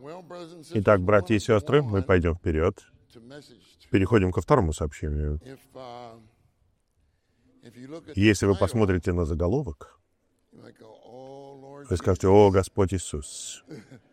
Итак, братья и сестры, мы пойдем вперед. Переходим ко второму сообщению. Если вы посмотрите на заголовок, вы скажете: «О, Господь Иисус,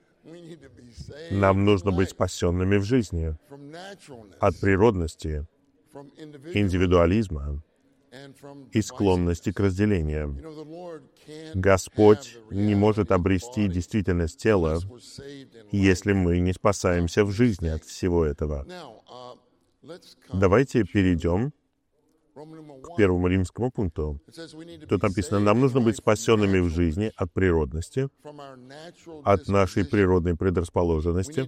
нам нужно быть спасенными в жизни от природности, индивидуализма и склонности к разделению». Господь не может обрести действительность тела, если мы не спасаемся в жизни от всего этого. Давайте перейдем к первому римскому пункту. Тут написано: нам нужно быть спасенными в жизни от природности, от нашей природной предрасположенности.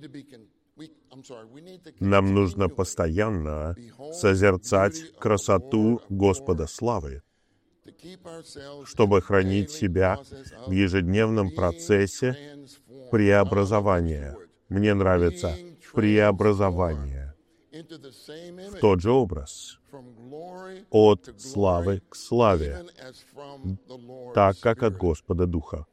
Нам нужно постоянно созерцать красоту Господа славы, чтобы хранить себя в ежедневном процессе преобразования. Мне нравится преобразование в тот же образ, от славы к славе, так как от Господа Духа.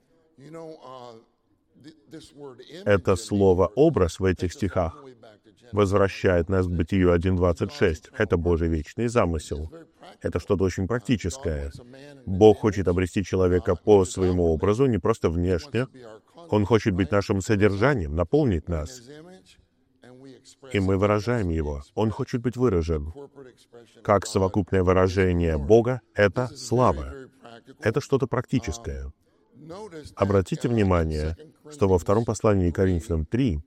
Это слово «образ» в этих стихах возвращает нас к Бытию 1:26. Это Божий вечный замысел. Это что-то очень практическое. Бог хочет обрести человека по своему образу, не просто внешне. Он хочет быть нашим содержанием, наполнить нас. И мы выражаем Его. Он хочет быть выражен. Как совокупное выражение Бога — это слава. Это что-то практическое. Обратите внимание, что во втором послании Коринфянам 3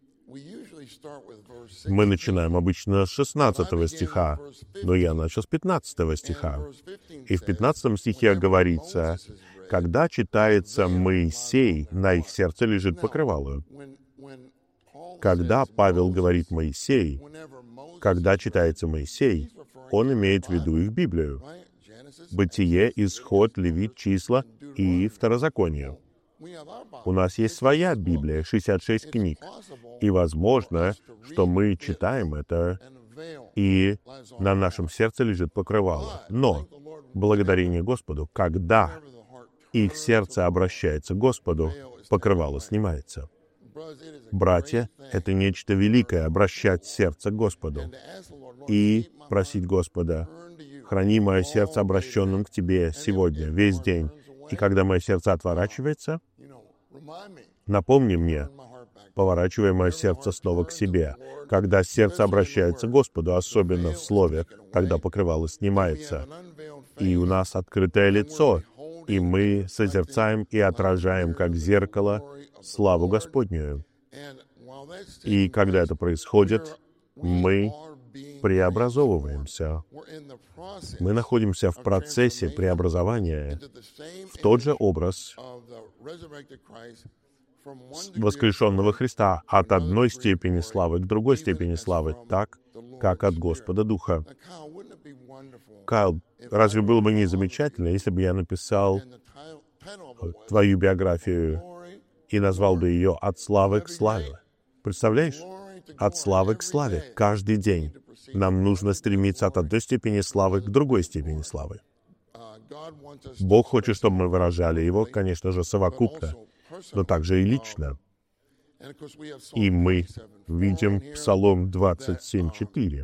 мы начинаем обычно с 16 стиха, но я начал с 15 стиха. И в 15 стихе говорится: «Когда читается Моисей, на их сердце лежит покрывало». Когда Павел говорит «Моисей», когда читается Моисей, он имеет в виду их Библию. Бытие, Исход, Левит, Числа и Второзаконие. У нас есть своя Библия, 66 книг. И возможно, что мы читаем это, и на нашем сердце лежит покрывало. Но, благодарение Господу, когда их сердце обращается к Господу, покрывало снимается. Братья, это нечто великое — обращать сердце к Господу и просить Господа: «Храни мое сердце обращенным к Тебе сегодня, весь день». И когда мое сердце отворачивается, напомни мне, поворачивай мое сердце снова к себе. Когда сердце обращается к Господу, особенно в Слове, тогда покрывало снимается. И у нас открытое лицо, и мы созерцаем и отражаем, как зеркало, славу Господнюю. И когда это происходит, мы преобразовываемся. Мы находимся в процессе преобразования в тот же образ воскрешенного Христа, от одной степени славы к другой степени славы, так, как от Господа Духа. Кайл, разве было бы не замечательно, если бы я написал твою биографию и назвал бы ее «От славы к славе»? Представляешь? От славы к славе. Каждый день нам нужно стремиться от одной степени славы к другой степени славы. Бог хочет, чтобы мы выражали Его, конечно же, совокупно, но также и лично. И мы видим Псалом 27:4.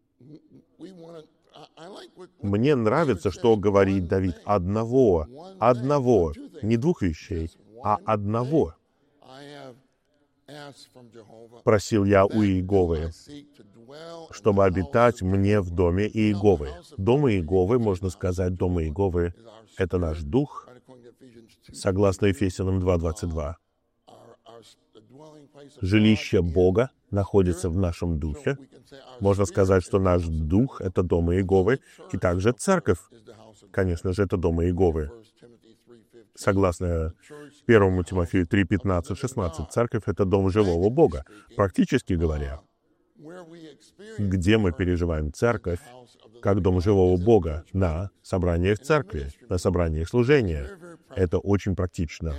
Мне нравится, что говорит Давид: одного, не двух вещей, а одного просил я у Иеговы, чтобы обитать мне в доме Иеговы. Дом Иеговы, можно сказать, дом Иеговы — это наш дух, согласно Ефесянам 2:22. Жилище Бога находится в нашем духе. Можно сказать, что наш дух — это дом Иеговы, и также церковь, конечно же, это дом Иеговы. Согласно 1 Тимофею 3:15-16, церковь — это дом живого Бога. Практически говоря, где мы переживаем церковь как дом живого Бога? На собраниях церкви, на собраниях служения. Это очень практично.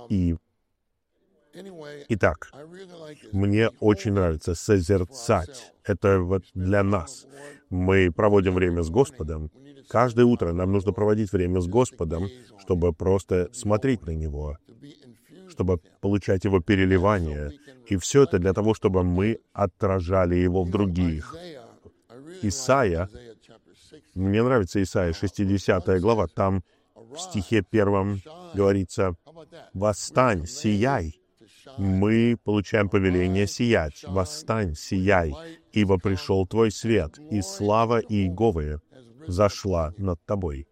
Итак, мне очень нравится созерцать. Это вот для нас. Мы проводим время с Господом. Каждое утро нам нужно проводить время с Господом, чтобы просто смотреть на Него, чтобы получать Его переливание. И все это для того, чтобы мы отражали Его в других. Исайя, мне нравится Исайя, 60 глава, там в стихе 1 говорится: «Восстань, сияй». Мы получаем повеление сиять. «Восстань, сияй, ибо пришел твой свет, и слава Иеговы зашла над тобой».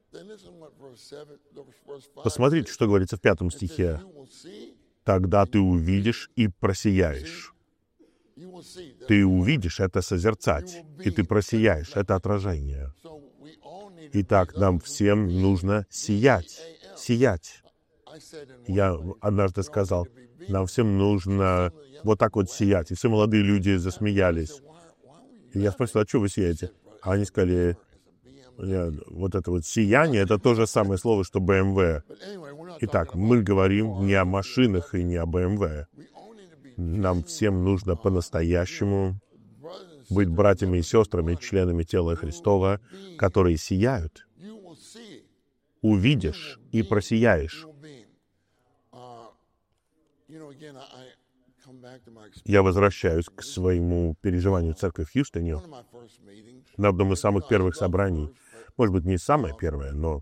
Посмотрите, что говорится в 5 стихе. «Тогда ты увидишь и просияешь». Ты увидишь — это созерцать, и ты просияешь — это отражение. Итак, нам всем нужно сиять, сиять. Я однажды сказал, нам всем нужно вот так вот сиять. И все молодые люди засмеялись. И я спросил: а что вы сияете? А они сказали: вот это вот сияние — это то же самое слово, что BMW. Итак, мы говорим не о машинах и не о BMW. Нам всем нужно по-настоящему быть братьями и сестрами, членами тела Христова, которые сияют. Увидишь и просияешь. Я возвращаюсь к своему переживанию церкви в Хьюстоне. На одном из самых первых собраний, может быть, не самое первое, но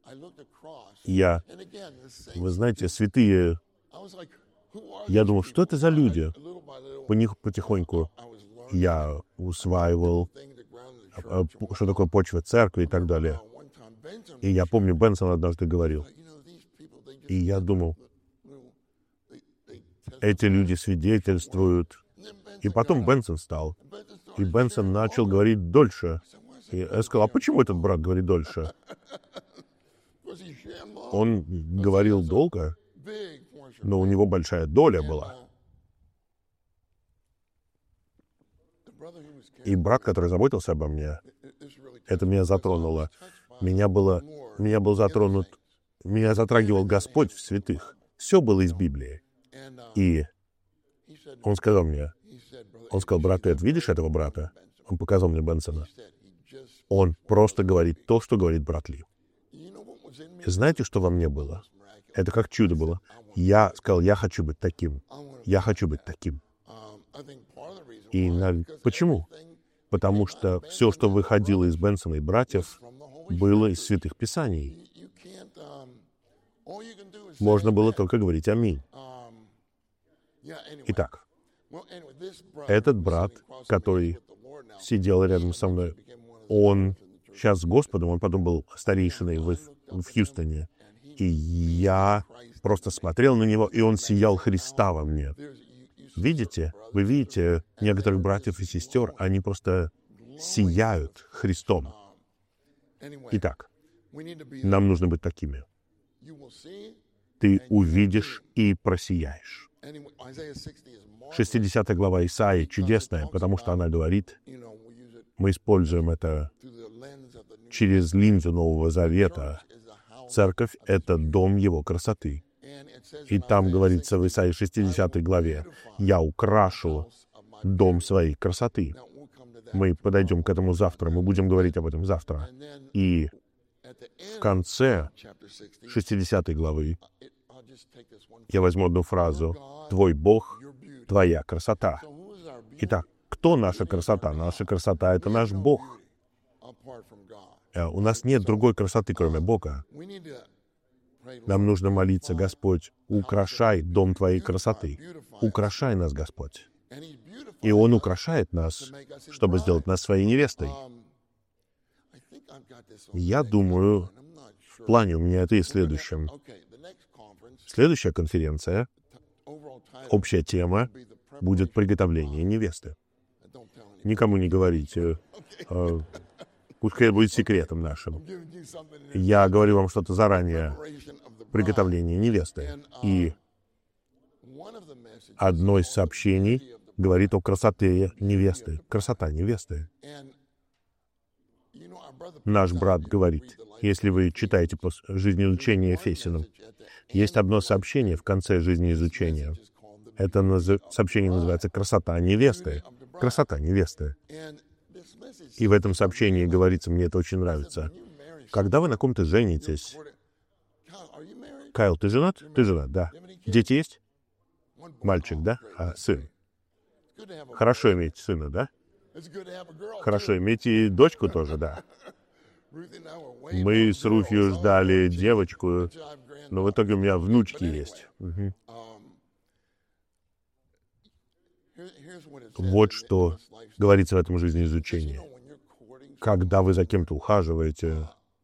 вы знаете, святые, я думал, что это за люди? По них потихоньку я усваивал, что такое почва церкви и так далее. И я помню, Бенсон однажды говорил, и я думал, эти люди свидетельствуют. И потом Бенсон стал, и Бенсон начал говорить дольше. И я сказал: а почему этот брат говорит дольше? Он говорил долго, но у него большая доля была. И брат, который заботился обо мне, это меня затронуло. Меня затрагивал Господь в святых. Все было из Библии. И он сказал мне, брат Эд, видишь этого брата? Он показал мне Бенсона. Он просто говорит то, что говорит брат Ли. И знаете, что во мне было? Это как чудо было. Я сказал: я хочу быть таким. Я хочу быть таким. И почему? Потому что все, что выходило из Бенсона и братьев, было из Святых Писаний. Можно было только говорить «Аминь». Итак, этот брат, который сидел рядом со мной, он сейчас с Господом, он потом был старейшиной в Хьюстоне. И я просто смотрел на него, и он сиял Христа во мне. Видите? Вы видите некоторых братьев и сестер, они просто сияют Христом. Итак, нам нужно быть такими. Ты увидишь и просияешь. 60 глава Исаии чудесная, потому что она говорит, мы используем это через линзу Нового Завета. Церковь — это дом Его красоты. И там говорится в Исаии 60 главе: «Я украшу дом своей красоты». Мы подойдем к этому завтра, мы будем говорить об этом завтра. И в конце 60 главы я возьму одну фразу: «Твой Бог, твоя красота». Итак, кто наша красота? Наша красота — это наш Бог. У нас нет другой красоты, кроме Бога. Нам нужно молиться: Господь, украшай дом Твоей красоты. Украшай нас, Господь. И Он украшает нас, чтобы сделать нас своей невестой. Я думаю, в плане у меня это и следующем. Следующая конференция, общая тема, будет приготовление невесты. Никому не говорите. Пускай это будет секретом нашим. Я говорю вам что-то заранее. Приготовление невесты. И одно из сообщений говорит о красоте невесты. Красота невесты. Наш брат говорит, если вы читаете жизнеизучение Ефесянам, есть одно сообщение в конце жизнеизучения. Это сообщение называется «Красота невесты». Красота невесты. И в этом сообщении говорится, мне это очень нравится, когда вы на ком-то женитесь... Кайл, ты женат? Ты женат, да. Дети есть? Мальчик, да? А сын. Хорошо иметь сына, да? Хорошо иметь и дочку тоже, да. Мы с Руфью ждали девочку, но в итоге у меня внучки есть. Вот что говорится в этом жизнеизучении. Когда вы за кем-то ухаживаете,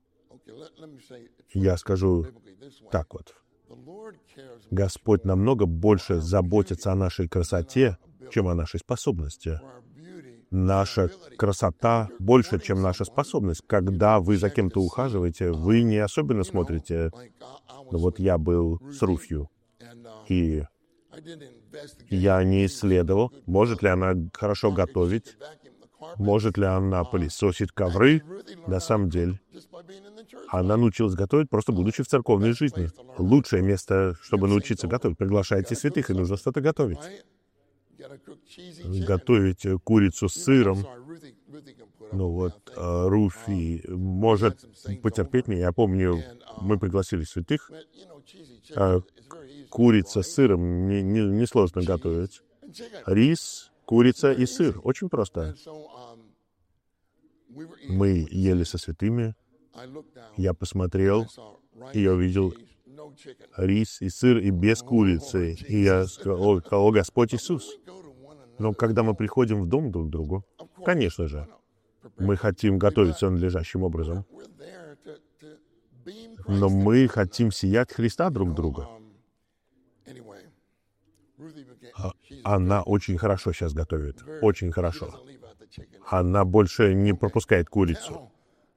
я скажу так вот. Господь намного больше заботится о нашей красоте, чем о нашей способности. Наша красота больше, чем наша способность. Когда вы за кем-то ухаживаете, вы не особенно смотрите. Ну вот я был с Руфью, и я не исследовал, может ли она хорошо готовить, может ли она пылесосить ковры. На самом деле, она научилась готовить, просто будучи в церковной жизни. Лучшее место, чтобы научиться готовить. Приглашайте святых, и нужно что-то готовить. Готовить курицу с сыром. Ну вот, Руфи может потерпеть меня. Я помню, мы пригласили святых. Курица с сыром несложно готовить. Рис, курица и сыр. Очень просто. Мы ели со святыми. Я посмотрел, и я увидел рис и сыр, и без курицы. И я сказал: о, Господь Иисус. Но когда мы приходим в дом друг к другу, конечно же, мы хотим готовиться надлежащим образом. Но мы хотим сиять Христа друг друга. Она очень хорошо сейчас готовит. Очень хорошо. Она больше не пропускает курицу.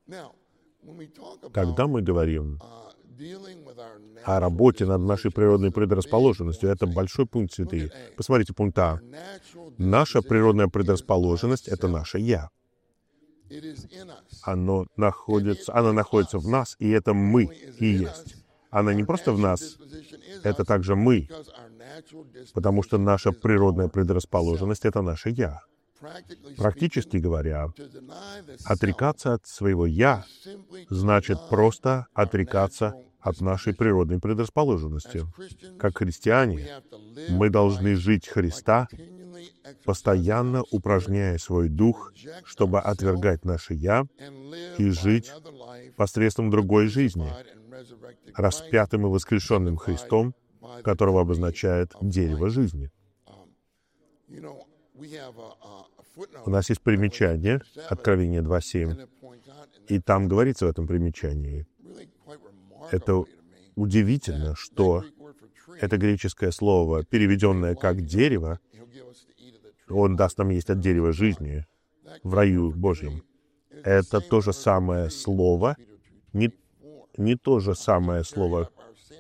Когда мы говорим о работе над нашей природной предрасположенностью, это большой пункт, святые. Посмотрите, пункт А. Наша природная предрасположенность — это наше «я». Она находится в нас, и это мы и есть. Она не просто в нас, это также мы, потому что наша природная предрасположенность — это наше «я». Практически говоря, отрекаться от своего «я» значит просто отрекаться от нашей природной предрасположенности. Как христиане, мы должны жить Христа, постоянно упражняя свой дух, чтобы отвергать наше «я» и жить посредством другой жизни, распятым и воскрешенным Христом, которого обозначает дерево жизни. У нас есть примечание, Откровение 2.7, и там говорится в этом примечании. Это удивительно, что это греческое слово, переведенное как «дерево», Он даст нам есть от дерева жизни в раю Божьем. Это то же самое слово, не то же самое слово.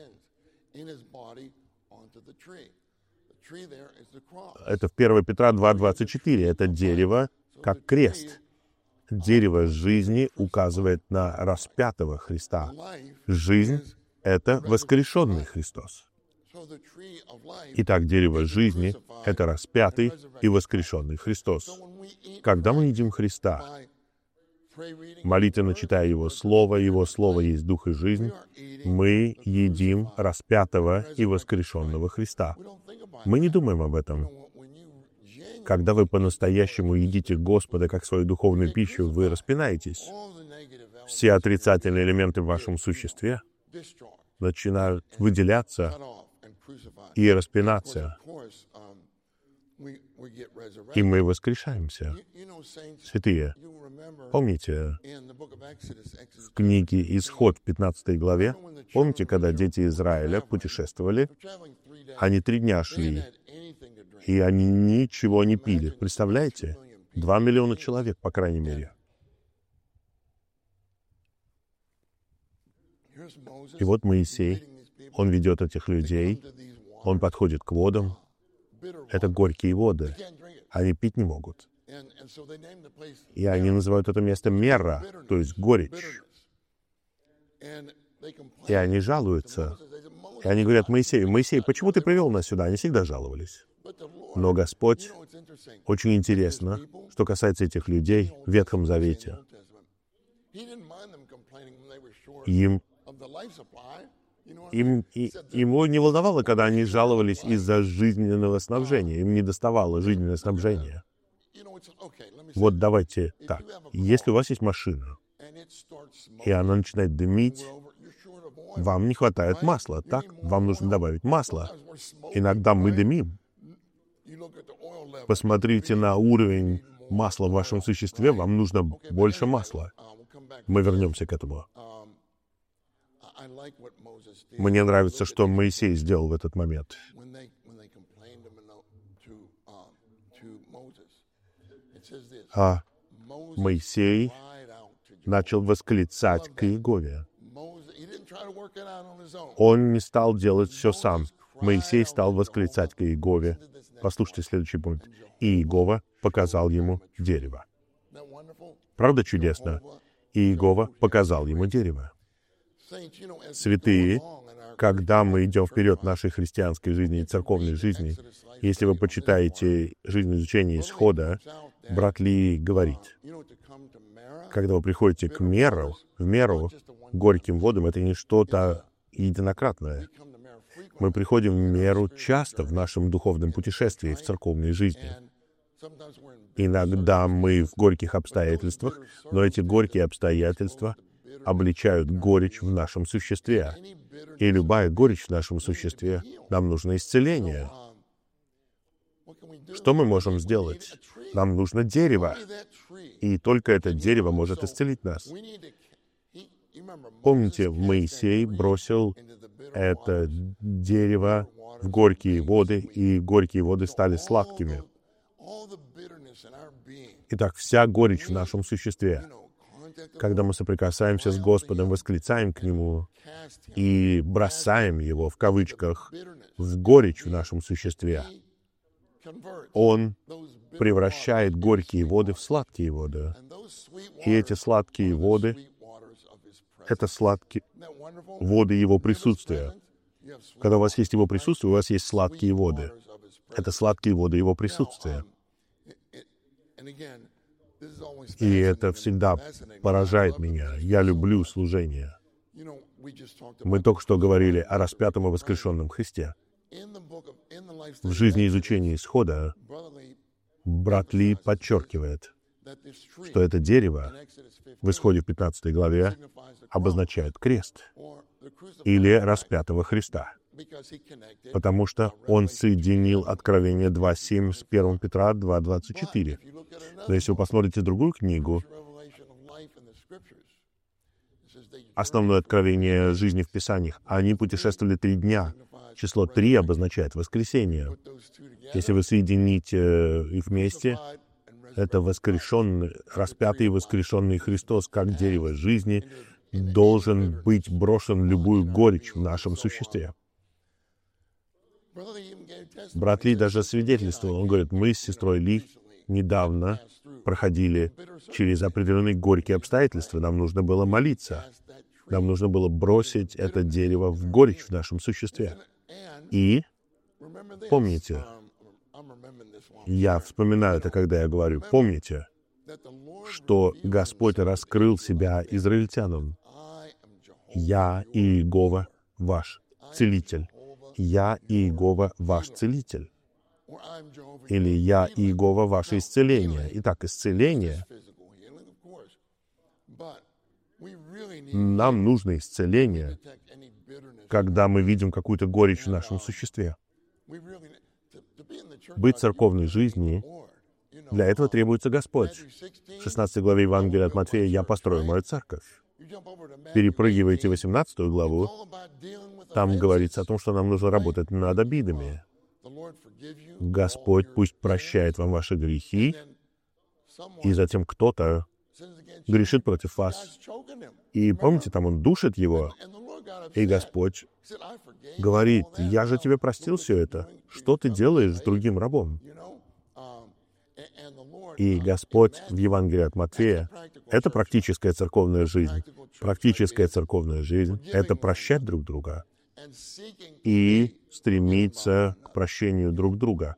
Это в 1 Петра 2.24. Это дерево как крест. Дерево жизни указывает на распятого Христа. Жизнь — это воскрешенный Христос. Итак, дерево жизни — это распятый и воскрешенный Христос. Когда мы едим Христа, молитвенно читая Его Слово есть Дух и жизнь, мы едим распятого и воскрешенного Христа. Мы не думаем об этом. Когда вы по-настоящему едите Господа как свою духовную пищу, вы распинаетесь. Все отрицательные элементы в вашем существе начинают выделяться и распинаться, и мы воскрешаемся. Святые, помните, в книге «Исход» в 15 главе, помните, когда дети Израиля путешествовали, они 3 дня шли, и они ничего не пили. Представляете? 2 миллиона человек, по крайней мере. И вот Моисей, он ведет этих людей, он подходит к водам. Это горькие воды. Они пить не могут. И они называют это место Мерра, то есть горечь. И они жалуются. И они говорят Моисею: «Моисей, почему ты привел нас сюда?» Они всегда жаловались. Но Господь, очень интересно, что касается этих людей в Ветхом Завете. Им Ему не волновало, когда они жаловались из-за жизненного снабжения. Им не доставало жизненное снабжение. Вот давайте так. Если у вас есть машина, и она начинает дымить, вам не хватает масла, так? Вам нужно добавить масло. Иногда мы дымим. Посмотрите на уровень масла в вашем существе, вам нужно больше масла. Мы вернемся к этому. Мне нравится, что Моисей сделал в этот момент. Моисей начал восклицать к Иегове. Он не стал делать все сам. Моисей стал восклицать к Иегове. Послушайте следующий пункт. И Иегова показал ему дерево. Правда чудесно? И Иегова показал ему дерево. Святые, когда мы идем вперед в нашей христианской жизни и церковной жизни, если вы почитаете жизнь изучения Исхода, брат Ли говорит, когда вы приходите в меру, горьким водам, это не что-то единократное. Мы приходим в меру часто в нашем духовном путешествии, в церковной жизни. Иногда мы в горьких обстоятельствах, но эти горькие обстоятельства обличают горечь в нашем существе. И любая горечь в нашем существе, нам нужно исцеление. Что мы можем сделать? Нам нужно дерево. И только это дерево может исцелить нас. Помните, Моисей бросил это дерево в горькие воды, и горькие воды стали сладкими. Итак, вся горечь в нашем существе, когда мы соприкасаемся с Господом, восклицаем к Нему и бросаем Его, в кавычках, в горечь в нашем существе, Он превращает горькие воды в сладкие воды. И эти сладкие воды — это сладкие воды Его присутствия. Когда у вас есть Его присутствие, у вас есть сладкие воды. Это сладкие воды Его присутствия. И это всегда поражает меня. Я люблю служение. Мы только что говорили о распятом и воскрешенном Христе. В жизни изучения Исхода брат Ли подчеркивает, что это дерево в Исходе в 15 главе обозначает крест или распятого Христа, потому что он соединил Откровение 2.7 с 1 Петра 2.24. Но если вы посмотрите другую книгу, «Основное откровение жизни в Писаниях», они путешествовали 3 дня. Число 3 обозначает воскресение. Если вы соедините их вместе, это воскрешенный, распятый и воскрешенный Христос, как дерево жизни, должен быть брошен в любую горечь в нашем существе. Брат Ли даже свидетельствовал, он говорит, мы с сестрой Ли недавно проходили через определенные горькие обстоятельства, нам нужно было молиться, нам нужно было бросить это дерево в горечь в нашем существе. И, помните, я вспоминаю это, когда я говорю, помните, что Господь раскрыл себя израильтянам. «Я Иегова, ваш целитель». «Я Иегова, ваш целитель». Или «Я Иегова, ваше исцеление». Итак, исцеление. Нам нужно исцеление, когда мы видим какую-то горечь в нашем существе. Быть в церковной жизни, для этого требуется Господь. В 16 главе Евангелия от Матфея «Я построю мою церковь». Перепрыгивайте 18 главу, там говорится о том, что нам нужно работать над обидами. Господь пусть прощает вам ваши грехи, и затем кто-то грешит против вас. И помните, там он душит его, и Господь говорит, «Я же тебе простил все это. Что ты делаешь с другим рабом?» И Господь в Евангелии от Матфея — это практическая церковная жизнь. Практическая церковная жизнь — это прощать друг друга и стремиться к прощению друг друга.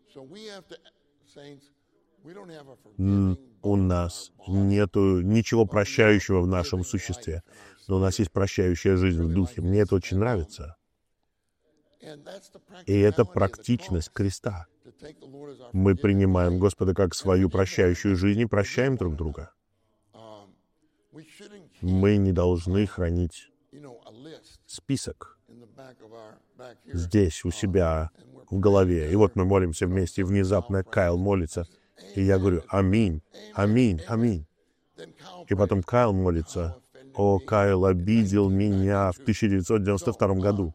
У нас нету ничего прощающего в нашем существе, но у нас есть прощающая жизнь в духе. Мне это очень нравится. И это практичность креста. Мы принимаем Господа как свою прощающую жизнь и прощаем друг друга. Мы не должны хранить список здесь, у себя, в голове. И вот мы молимся вместе, и внезапно Кайл молится. И я говорю: аминь, аминь, аминь. И потом Кайл молится: о, Кайл обидел меня в 1992 году.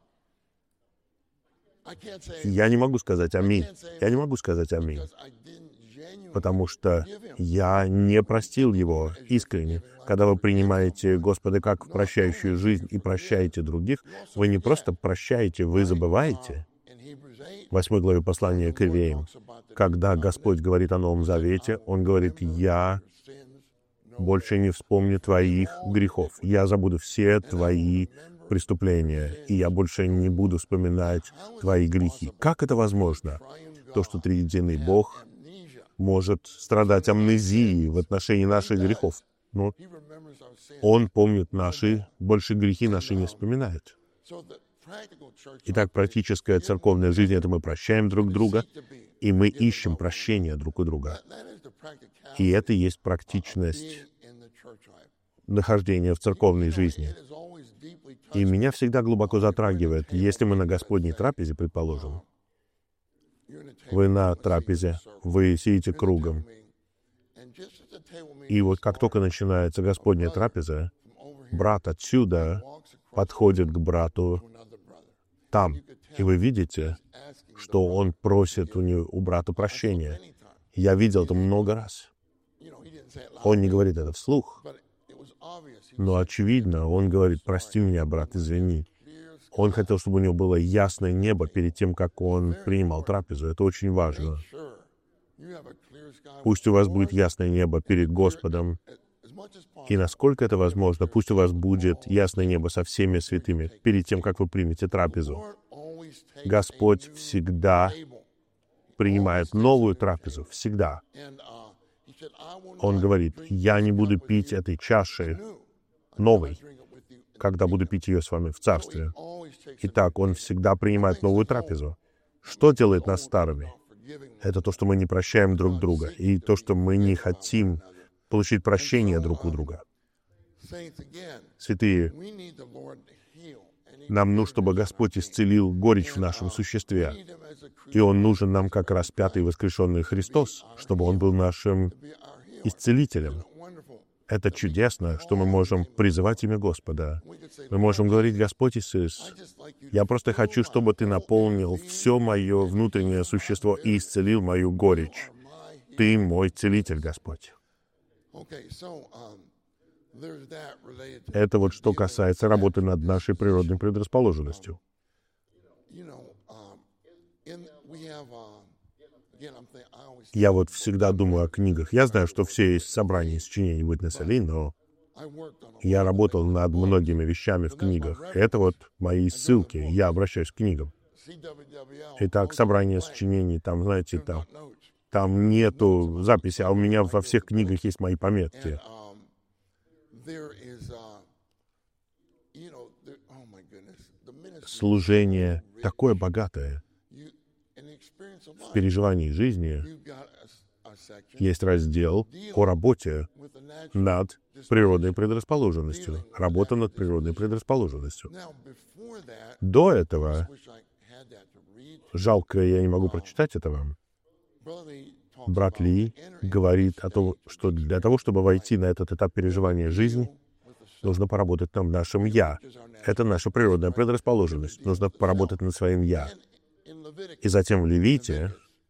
Я не могу сказать аминь. Я не могу сказать аминь, потому что я не простил его искренне. Когда вы принимаете Господа как прощающую жизнь и прощаете других, вы не просто прощаете, вы забываете. В 8 главе послания к Евреям, когда Господь говорит о Новом Завете, Он говорит: «Я больше не вспомню твоих грехов. Я забуду все твои преступления, и я больше не буду вспоминать твои грехи». Как это возможно? То, что триединый Бог может страдать амнезией в отношении наших грехов. Но Он помнит наши, больше грехи наши не вспоминает. Итак, практическая церковная жизнь — это мы прощаем друг друга, и мы ищем прощения друг у друга. И это и есть практичность нахождения в церковной жизни. И меня всегда глубоко затрагивает, если мы на Господней трапезе, предположим, вы на трапезе, вы сидите кругом, и вот как только начинается Господняя трапеза, брат отсюда подходит к брату там, и вы видите, что он просит у брата прощения. Я видел это много раз. Он не говорит это вслух, но очевидно, он говорит: прости меня, брат, извини. Он хотел, чтобы у него было ясное небо перед тем, как он принимал трапезу. Это очень важно. Пусть у вас будет ясное небо перед Господом, и насколько это возможно, пусть у вас будет ясное небо со всеми святыми перед тем, как вы примете трапезу. Господь всегда принимает новую трапезу, всегда. Он говорит: «Я не буду пить этой чаши новой, когда буду пить ее с вами в Царстве». Итак, Он всегда принимает новую трапезу. Что делает нас старыми? Это то, что мы не прощаем друг друга, и то, что мы не хотим получить прощение друг у друга. Святые, нам нужно, чтобы Господь исцелил горечь в нашем существе. И Он нужен нам как распятый и воскрешенный Христос, чтобы Он был нашим исцелителем. Это чудесно, что мы можем призывать имя Господа. Мы можем говорить: «Господь Иисус, я просто хочу, чтобы Ты наполнил все мое внутреннее существо и исцелил мою горечь. Ты мой целитель, Господь». Это вот что касается работы над нашей природной предрасположенностью. Я вот всегда думаю о книгах. Я знаю, что все есть собрания сочинений Уитнеса Ли, но я работал над многими вещами в книгах. Это вот мои ссылки. Я обращаюсь к книгам. Итак, собрание сочинений, там, знаете, там нету записи, а у меня во всех книгах есть мои пометки. Служение такое богатое. В переживании жизни есть раздел о работе над природной предрасположенностью. Работа над природной предрасположенностью. До этого, жалко, я не могу прочитать это вам, брат Ли говорит о том, что для того, чтобы войти на этот этап переживания жизни, нужно поработать над нашим «я». Это наша природная предрасположенность. Нужно поработать над своим «я». И затем в Левите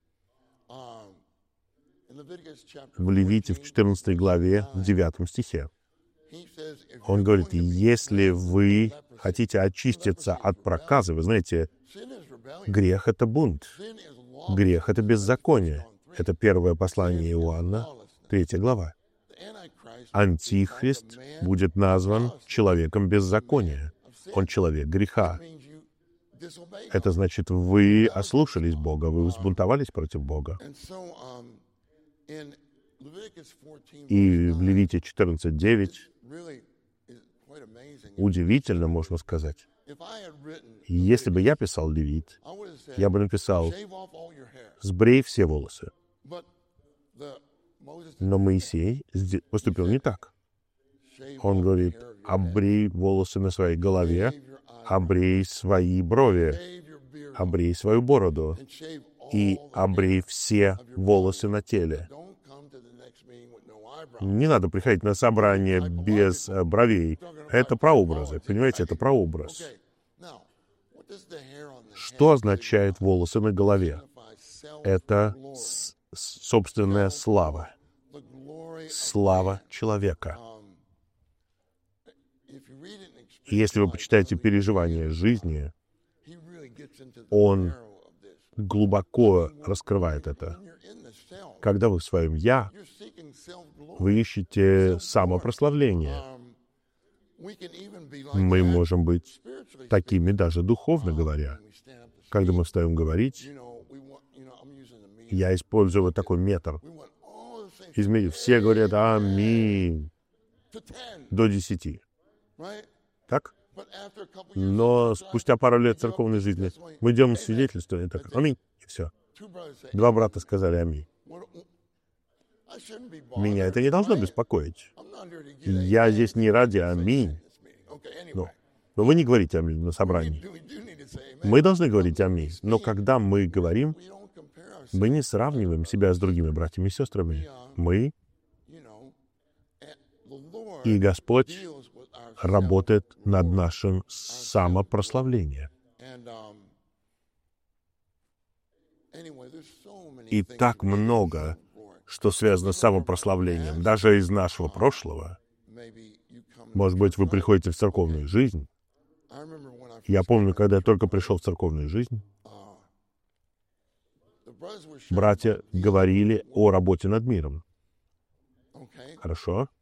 в 14 главе, в 9 стихе, он говорит: если вы хотите очиститься от проказы, вы знаете, грех — это бунт, грех — это беззаконие. Это первое послание Иоанна, 3 глава. Антихрист будет назван человеком беззакония. Он человек греха. Это значит, вы ослушались Бога, вы взбунтовались против Бога. И в Левите 14:9 удивительно, можно сказать, Если бы я писал Левит, я бы написал: «Сбрей все волосы». Но Моисей поступил не так. Он говорит: «Обрей волосы на своей голове, обрей свои брови, обрей свою бороду и обрей все волосы на теле». Не надо приходить на собрание без бровей. Это прообразы, понимаете, это прообраз. Что означает волосы на голове? Это собственная слава. Слава человека. И если вы почитаете переживания жизни, он глубоко раскрывает это. Когда вы в своем «я», вы ищете самопрославление. Мы можем быть такими даже духовно говоря. Когда мы встаем говорить, я использую вот такой метр. Измерив, все говорят «Аминь» до 10. Так? Но спустя пару лет церковной жизни мы делаем свидетельство, и так «Аминь», и все. 2 брата сказали «Аминь». Меня это не должно беспокоить. Я здесь не ради «Аминь». Но вы не говорите «Аминь» на собрании. Мы должны говорить «Аминь». Но когда мы говорим, мы не сравниваем себя с другими братьями и сестрами. Мы и Господь работает над нашим самопрославлением. И так много, что связано с самопрославлением, даже из нашего прошлого. Может быть, вы приходите в церковную жизнь. Я помню, когда я только пришел в церковную жизнь, братья говорили о работе над миром. Хорошо?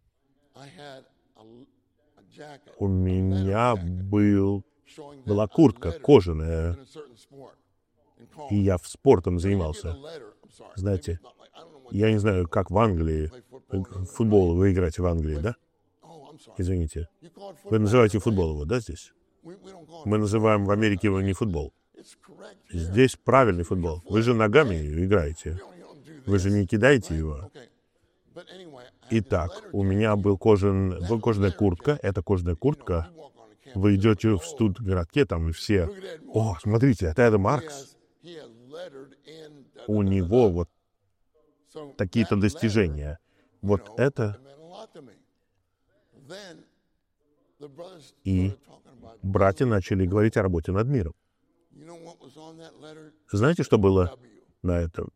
У меня была куртка кожаная, и я спортом занимался. Знаете, я не знаю, как в Англии. Футбол вы играете в Англии, да? Извините. Вы называете футбол его, да, здесь? Мы называем в Америке его не футбол. Здесь правильный футбол. Вы же ногами играете. Вы же не кидаете его. Итак, у меня была кожаная куртка. Эта кожаная куртка. Вы идете в студгородке, там и все: «О, смотрите, это Маркс. У него вот такие-то достижения». Вот это. И братья начали говорить о работе над миром. Знаете, что было на этом?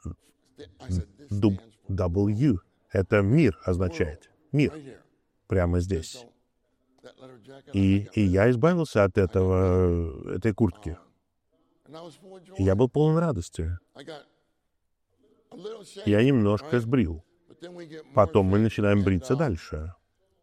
W. Это мир означает. Мир. Прямо здесь. И я избавился от этой куртки. И я был полон радости. Я немножко сбрил. Потом мы начинаем бриться дальше.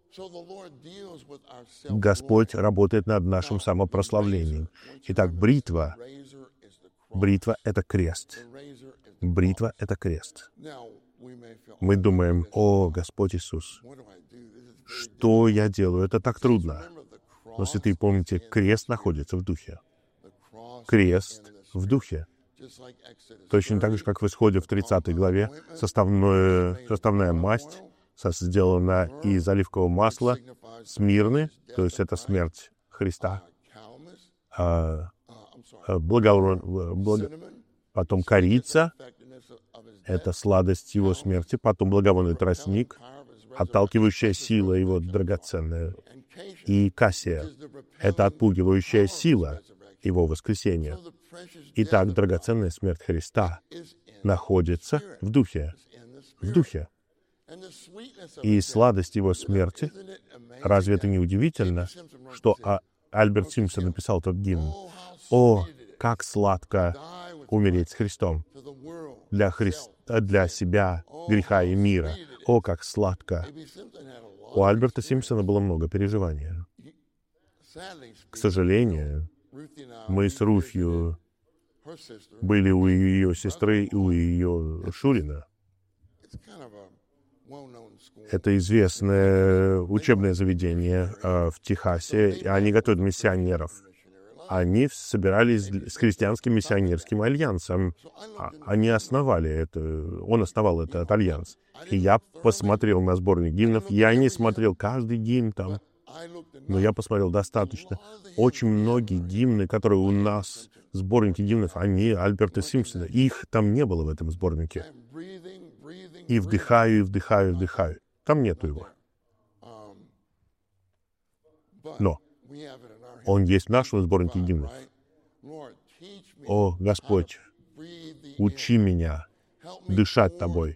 Господь работает над нашим самопрославлением. Итак, бритва. Бритва — это крест. Бритва — это крест. Мы думаем: «О, Господь Иисус, что я делаю? Это так трудно». Но, святые, помните, крест находится в духе. Крест в духе. Точно так же, как в Исходе в 30 главе, составная масть сделана из оливкового масла, смирны, то есть это смерть Христа, потом корица, это сладость Его смерти, потом благовонный тростник, отталкивающая сила Его драгоценная, и кассия, это отпугивающая сила Его воскресения. Итак, драгоценная смерть Христа находится в духе. В духе. И сладость Его смерти, разве это не удивительно, что Альберт Симпсон написал этот гимн? «О, как сладко умереть с Христом для себя, греха и мира! О, как сладко!» У Альберта Симпсона было много переживаний. К сожалению, мы с Руфью были у ее сестры и у ее Шурина. Это известное учебное заведение в Техасе, и они готовят миссионеров. Они собирались с христианским миссионерским альянсом. Они основали это, он основал этот альянс. И я посмотрел на сборник гимнов. Я не смотрел каждый гимн там, но я посмотрел достаточно. Очень многие гимны, которые у нас, сборники гимнов, они Альберта Симпсона. Их там не было в этом сборнике. И вдыхаю, и вдыхаю, и вдыхаю. Там нету его. Но он есть в нашем сборнике гимнов. О, Господь, учи меня дышать Тобой.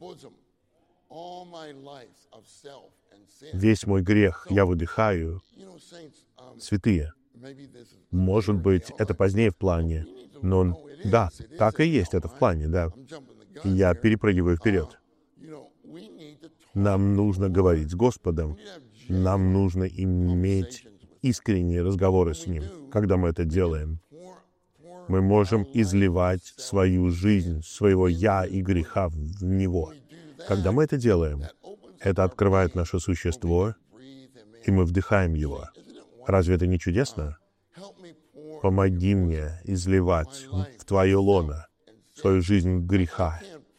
Весь мой грех я выдыхаю. Святые, может быть, это позднее в плане, но да, так и есть, это в плане, да. Я перепрыгиваю вперед. Нам нужно говорить с Господом, нам нужно иметь искренние разговоры с Ним. Когда мы это делаем, мы можем изливать свою жизнь, своего «я» и греха в Него. Когда мы это делаем, это открывает наше существо, и мы вдыхаем его. Разве это не чудесно? Помоги мне изливать в Твое лоно свою жизнь греха.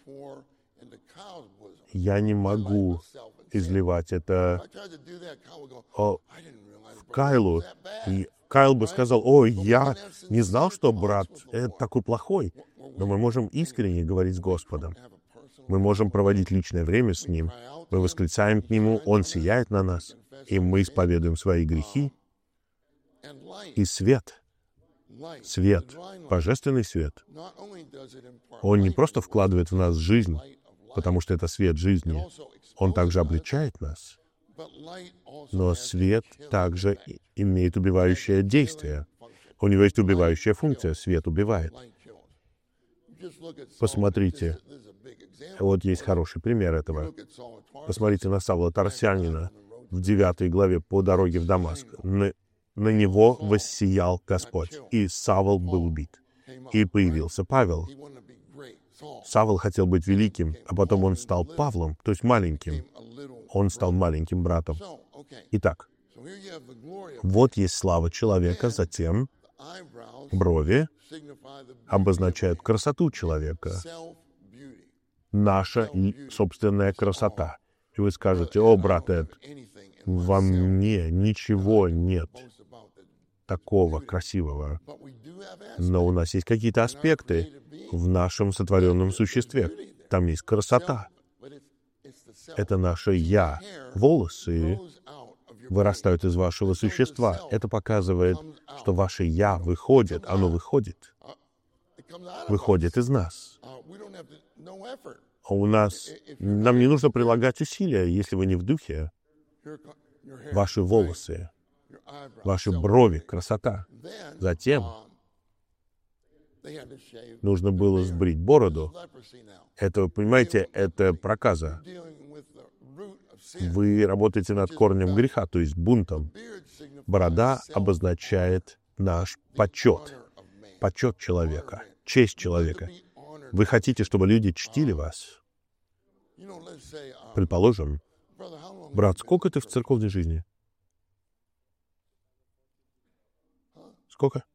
Я не могу изливать это в Кайлу. И Кайл бы сказал: «Ой, я не знал, что брат такой плохой». Но мы можем искренне говорить с Господом. Мы можем проводить личное время с Ним. Мы восклицаем к Нему, Он сияет на нас, и мы исповедуем свои грехи. И свет, божественный свет, Он не просто вкладывает в нас жизнь, потому что это свет жизни. Он также обличает нас. Но свет также имеет убивающее действие. У него есть убивающая функция. Свет убивает. Посмотрите. Вот есть хороший пример этого. Посмотрите на Савла Тарсянина в 9 главе по дороге в Дамаск. На него воссиял Господь, и Савл был убит. И появился Павел. Савл хотел быть великим, а потом он стал Павлом, то есть маленьким. Он стал маленьким братом. Итак, вот есть слава человека, затем брови обозначают красоту человека. Наша собственная красота. И вы скажете: «О, брат Эд, во мне ничего нет такого красивого». Но у нас есть какие-то аспекты в нашем сотворенном существе. Там есть красота. Это наше «я». Волосы вырастают из вашего существа. Это показывает, что ваше «я» выходит. Оно выходит из нас. Нам не нужно прилагать усилия, если вы не в духе. Ваши волосы, ваши брови, красота. Затем нужно было сбрить бороду. Это, понимаете, это проказа. Вы работаете над корнем греха, то есть бунтом. Борода обозначает наш почет. Почет человека, честь человека. Вы хотите, чтобы люди чтили вас? Предположим, брат, сколько ты в церковной жизни? Сколько?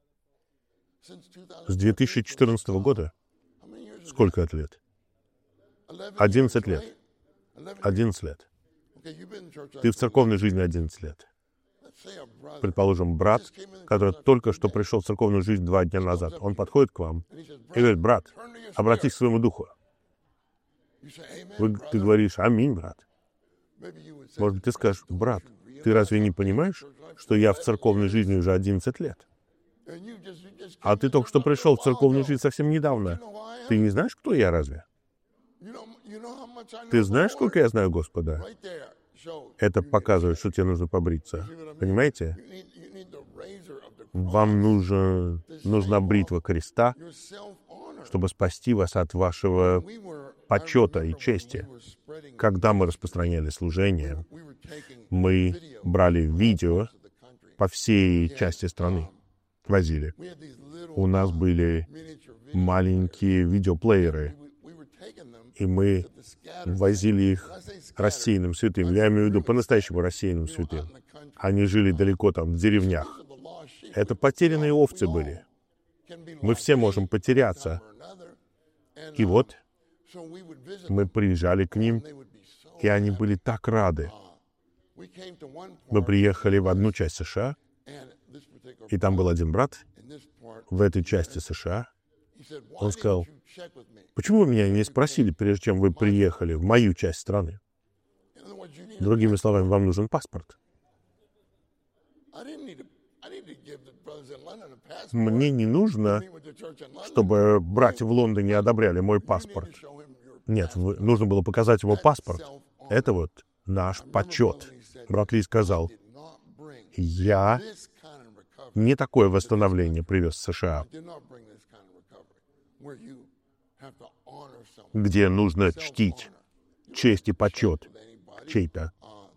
С 2014 года? Сколько это лет? 11 лет. 11 лет. Ты в церковной жизни 11 лет. Предположим, брат, который только что пришел в церковную жизнь 2 дня назад, он подходит к вам и говорит: «Брат, обратись к своему духу». Ты говоришь: «Аминь, брат». Может быть, ты скажешь: «Брат, ты разве не понимаешь, что я в церковной жизни уже 11 лет? А ты только что пришел в церковную жизнь совсем недавно. Ты не знаешь, кто я разве? Ты знаешь, сколько я знаю Господа?» Это показывает, что тебе нужно побриться. Понимаете? Вам нужна бритва креста, чтобы спасти вас от вашего почета и чести. Когда мы распространяли служение, мы брали видео по всей части страны, возили. У нас были маленькие видеоплееры, и мы возили их рассеянным святым. Я имею в виду по-настоящему рассеянным святым. Они жили далеко там, в деревнях. Это потерянные овцы были. Мы все можем потеряться. И вот мы приезжали к ним, и они были так рады. Мы приехали в одну часть США, и там был один брат в этой части США. Он сказал: «Почему вы меня не спросили, прежде чем вы приехали в мою часть страны?» Другими словами, вам нужен паспорт. Мне не нужно, чтобы братья в Лондоне одобряли мой паспорт. Нет, нужно было показать его паспорт. Это вот наш почет. Брат Ли сказал: «Я не такое восстановление привез в США, где нужно чтить честь и почет чей-то».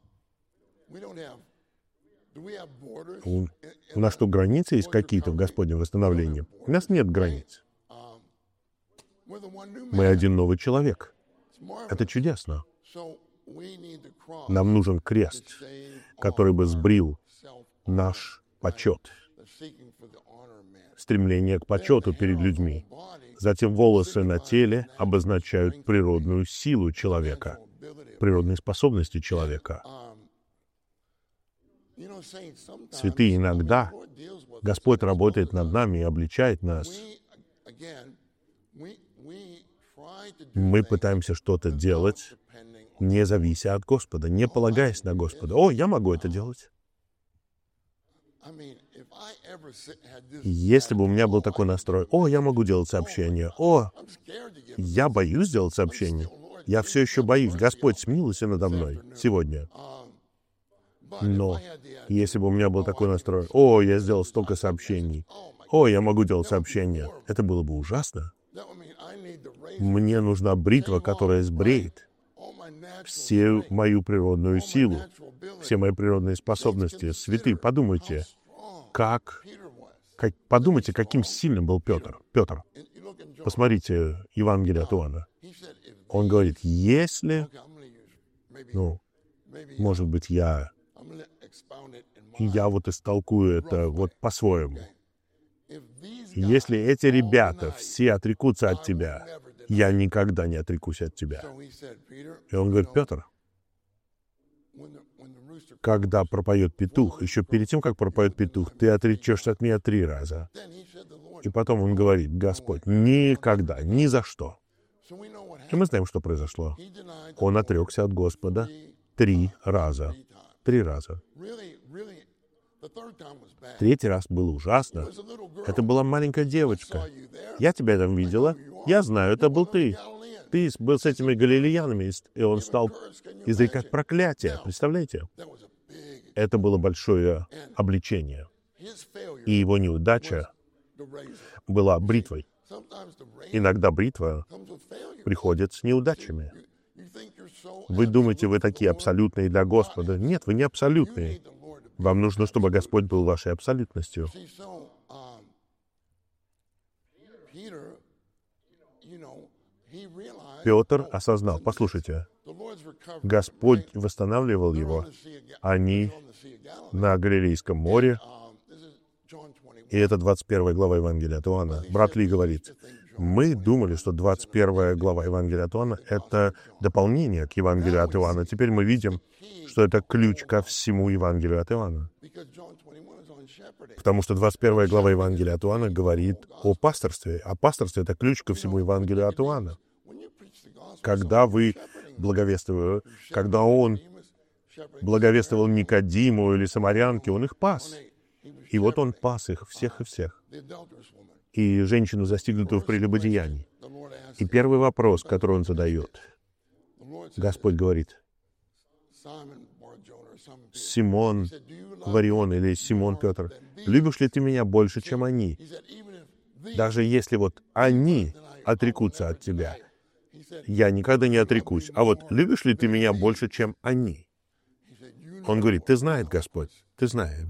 У нас что, границы есть какие-то в Господнем восстановлении? У нас нет границ. Мы один новый человек. Это чудесно. Нам нужен крест, который бы сбрил наш почет, стремление к почету перед людьми. Затем волосы на теле обозначают природную силу человека, природные способности человека. Святые, иногда Господь работает над нами и обличает нас. Мы пытаемся что-то делать, не завися от Господа, не полагаясь на Господа. «О, я могу это делать». Если бы у меня был такой настрой: «О, я могу делать сообщение», «О, я боюсь делать сообщение», я все еще боюсь, Господь смилуйся надо мной сегодня. Но если бы у меня был такой настрой: «О, я сделал столько сообщений», «О, я могу делать сообщения», это было бы ужасно. Мне нужна бритва, которая сбреет всю мою природную силу, все мои природные способности. Святые, подумайте, подумайте, каким сильным был Петр. Посмотрите Евангелие от Иоанна. Он говорит: если, может быть, я вот истолкую это вот по-своему. Если эти ребята все отрекутся от тебя, я никогда не отрекусь от тебя. И он говорит: Петр, когда пропоет петух, еще перед тем, как пропоет петух, ты отречешься от меня 3 раза. И потом он говорит: Господь, никогда, ни за что. И мы знаем, что произошло. Он отрекся от Господа 3 раза. 3 раза. 3-й раз было ужасно. Это была маленькая девочка. Я тебя там видела. Я знаю, это был ты. Ты был с этими галилеянами, и он стал изрекать проклятие. Представляете? Это было большое обличение. И его неудача была бритвой. Иногда бритва приходит с неудачами. Вы думаете, вы такие абсолютные для Господа? Нет, вы не абсолютные. Вам нужно, чтобы Господь был вашей абсолютностью. Петр осознал, послушайте, Господь восстанавливал его. Они на Галилейском море, и это 21 глава Евангелия от Иоанна. Брат Ли говорит: мы думали, что 21 глава Евангелия от Иоанна — это дополнение к Евангелию от Иоанна. Теперь мы видим, что это ключ ко всему Евангелию от Иоанна. Потому что 21 глава Евангелия от Иоанна говорит о пасторстве, а пасторство — это ключ ко всему Евангелию от Иоанна. Когда вы благовествуете, когда он благовествовал Никодиму или самарянке, он их пас. И вот он пас их всех и всех. И женщину, застигнутую в прелюбодеянии. И первый вопрос, который он задает, Господь говорит: Симон Варион или Симон Петр, любишь ли ты меня больше, чем они? Даже если вот они отрекутся от тебя, я никогда не отрекусь. А вот любишь ли ты меня больше, чем они? Он говорит: ты знаешь, Господь, ты знаешь.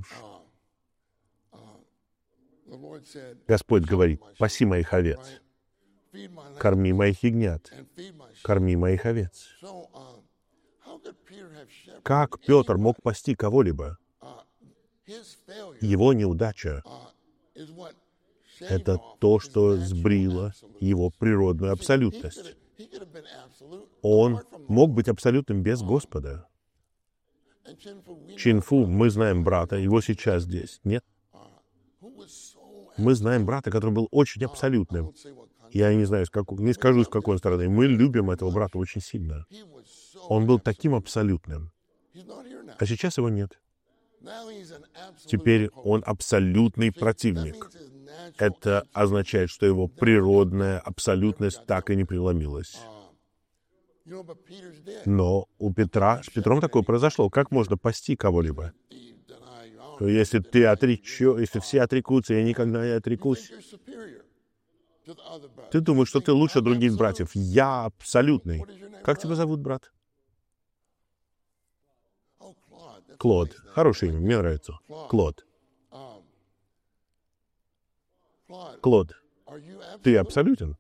Господь говорит: паси моих овец, корми моих ягнят, корми моих овец. Как Петр мог пасти кого-либо? Его неудача — это то, что сбрило его природную абсолютность. Он мог быть абсолютным без Господа. Чинфу, мы знаем брата, его сейчас здесь, нет? Мы знаем брата, который был очень абсолютным. Я не знаю, не скажу, с какой стороны. Мы любим этого брата очень сильно. Он был таким абсолютным. А сейчас его нет. Теперь он абсолютный противник. Это означает, что его природная абсолютность так и не преломилась. Но с Петром такое произошло. Как можно пасти кого-либо? Если все отрекутся, я никогда не отрекусь. Ты думаешь, что ты лучше других братьев. Я абсолютный. Как тебя зовут, брат? Клод. Хорошее имя, мне нравится. Клод. Клод, ты абсолютен?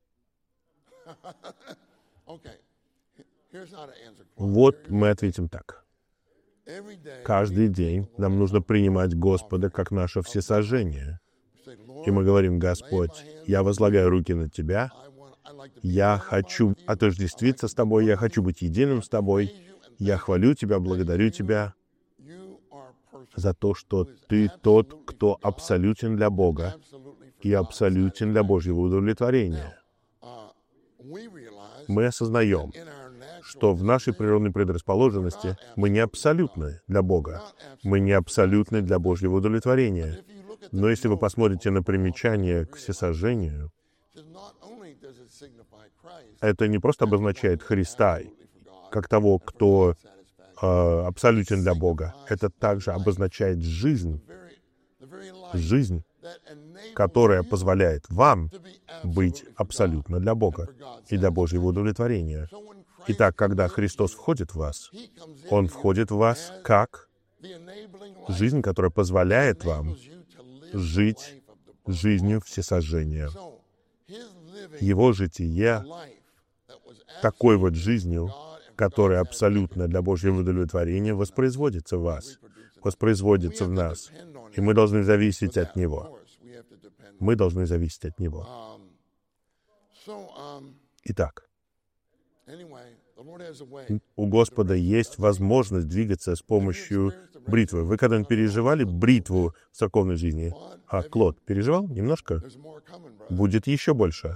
Вот мы ответим так. Каждый день нам нужно принимать Господа как наше всесожжение. И мы говорим: Господь, я возлагаю руки на Тебя, я хочу отождествиться с Тобой, я хочу быть единым с Тобой, я хвалю Тебя, благодарю Тебя за то, что Ты тот, кто абсолютен для Бога и абсолютен для Божьего удовлетворения. Мы осознаем, что в нашей природной предрасположенности мы не абсолютны для Бога, мы не абсолютны для Божьего удовлетворения. Но если вы посмотрите на примечание к всесожжению, это не просто обозначает Христа как того, кто абсолютен для Бога. Это также обозначает жизнь, которая позволяет вам быть абсолютно для Бога и для Божьего удовлетворения. Итак, когда Христос входит в вас, Он входит в вас как жизнь, которая позволяет вам жить жизнью всесожжения. Его житие такой вот жизнью, которая абсолютно для Божьего удовлетворения, воспроизводится в вас, воспроизводится в нас. И мы должны зависеть от Него. Мы должны зависеть от Него. Итак, у Господа есть возможность двигаться с помощью бритвы. Вы когда-нибудь переживали бритву в церковной жизни? А Клод переживал немножко? Будет еще больше.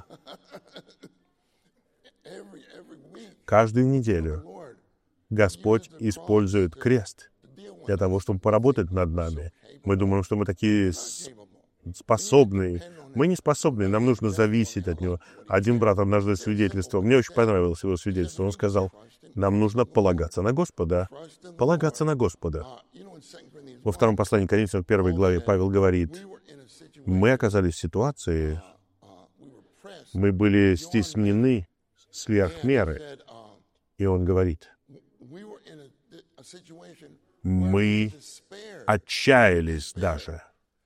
Каждую неделю Господь использует крест для того, чтобы поработать над нами. Мы думаем, что мы такие способные. Мы не способны, нам нужно зависеть от Него. Один брат однажды свидетельствовал, мне очень понравилось его свидетельство, он сказал: нам нужно полагаться на Господа. Полагаться на Господа. Во втором послании к Коринфянам, в 1 главе, Павел говорит: мы оказались в ситуации, мы были стеснены сверх меры. И он говорит: мы отчаялись даже.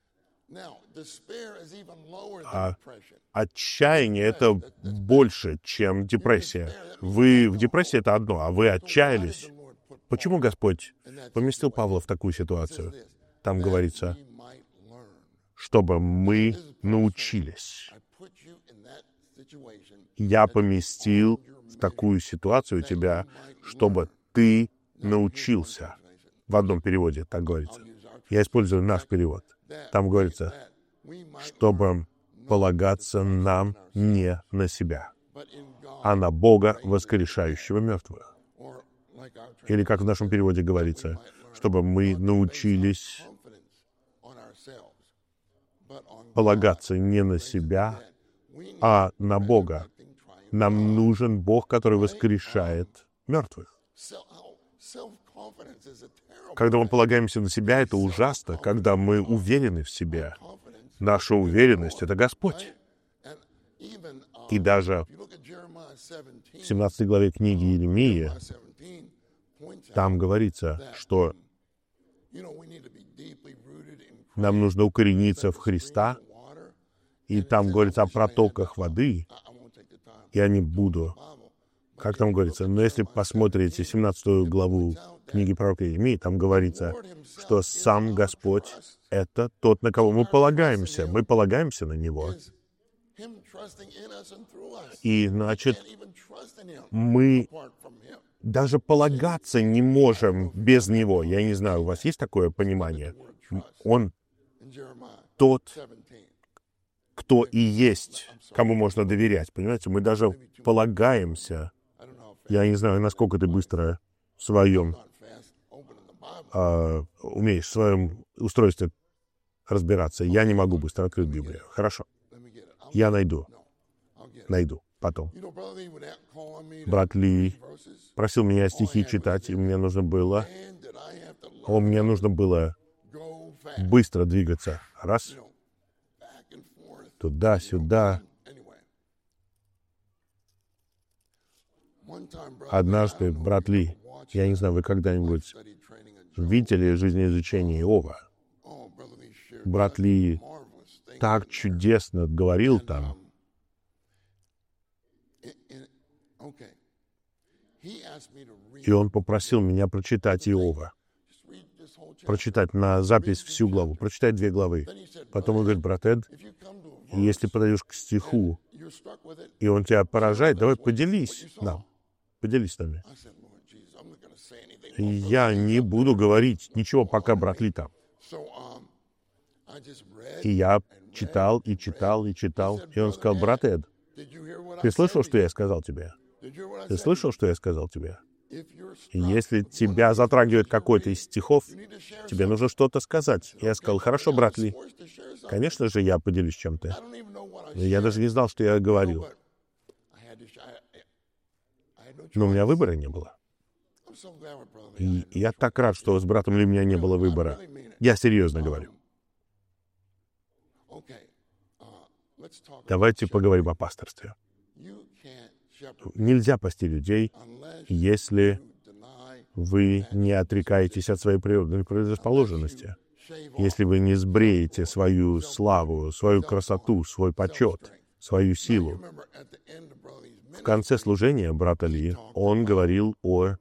А отчаяние — это больше, чем депрессия. Вы в депрессии — это одно, а вы отчаялись. Почему Господь поместил Павла в такую ситуацию? Там говорится, чтобы мы научились. Я поместил в такую ситуацию тебя, чтобы ты научился. В одном переводе так говорится. Я использую наш перевод. Там говорится, чтобы полагаться нам не на себя, а на Бога, воскрешающего мертвых. Или, как в нашем переводе говорится, чтобы мы научились полагаться не на себя, а на Бога. Нам нужен Бог, который воскрешает мертвых. Когда мы полагаемся на себя, это ужасно. Когда мы уверены в себе, наша уверенность — это Господь. И даже в 17 главе книги Иеремии там говорится, что нам нужно укорениться в Христа, и там говорится о протоках воды. Я не буду Как там говорится? Но если посмотрите 17 главу книги пророка Иеремии, там говорится, что сам Господь — это тот, на кого мы полагаемся. Мы полагаемся на Него. И, значит, мы даже полагаться не можем без Него. Я не знаю, у вас есть такое понимание? Он тот, кто и есть, кому можно доверять. Понимаете, мы даже полагаемся. Я не знаю, насколько ты быстро в своем умеешь в своем устройстве разбираться. Я не могу быстро открыть Библию. Хорошо. Я найду. Потом. Брат Ли просил меня стихи читать, и мне нужно было быстро двигаться. Раз. Туда-сюда. Однажды, брат Ли, я не знаю, вы когда-нибудь видели жизнеизучение Иова? Брат Ли так чудесно говорил там. И он попросил меня прочитать Иова. Прочитать на запись всю главу. Прочитать 2 главы. Потом он говорит: брат Эд, если подойдешь к стиху, и он тебя поражает, давай поделись нам. Поделись с нами. Я не буду говорить ничего, пока брат Ли там. И я читал. И он сказал: брат Эд, ты слышал, что я сказал тебе? Ты слышал, что я сказал тебе? Если тебя затрагивает какой-то из стихов, тебе нужно что-то сказать. Я сказал: хорошо, брат Ли. Конечно же, я поделюсь чем-то. Я даже не знал, что я говорил. Но у меня выбора не было. И я так рад, что с братом Ли у меня не было выбора. Я серьезно говорю. Давайте поговорим о пасторстве. Нельзя пасти людей, если вы не отрекаетесь от своей природной предрасположенности, если вы не сбреете свою славу, свою красоту, свой почет, свою силу. В конце служения брата Ли он говорил о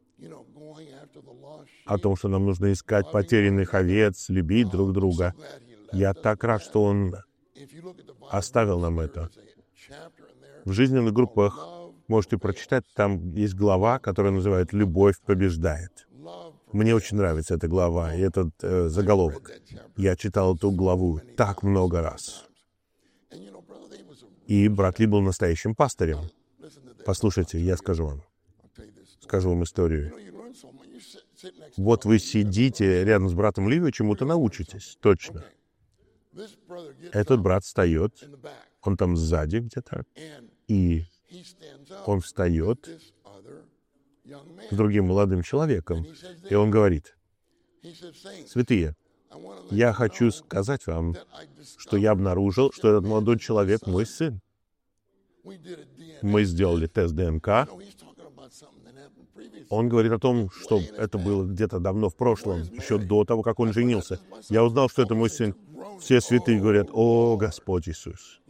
том, что нам нужно искать потерянных овец, любить друг друга. Я так рад, что он оставил нам это. В жизненных группах можете прочитать, там есть глава, которая называется «Любовь побеждает». Мне очень нравится эта глава и этот заголовок. Я читал эту главу так много раз. И брат Ли был настоящим пастырем. Послушайте, я скажу вам историю. Вот вы сидите рядом с братом Ли, вы чему-то научитесь, точно. Этот брат встает, он там сзади где-то, и он встает с другим молодым человеком, и он говорит: «Святые, я хочу сказать вам, что я обнаружил, что этот молодой человек мой сын. Мы сделали тест ДНК». Он говорит о том, что это было где-то давно в прошлом, еще до того, как он женился. Я узнал, что это мой сын. Все святые говорят: «О, Господь Иисус».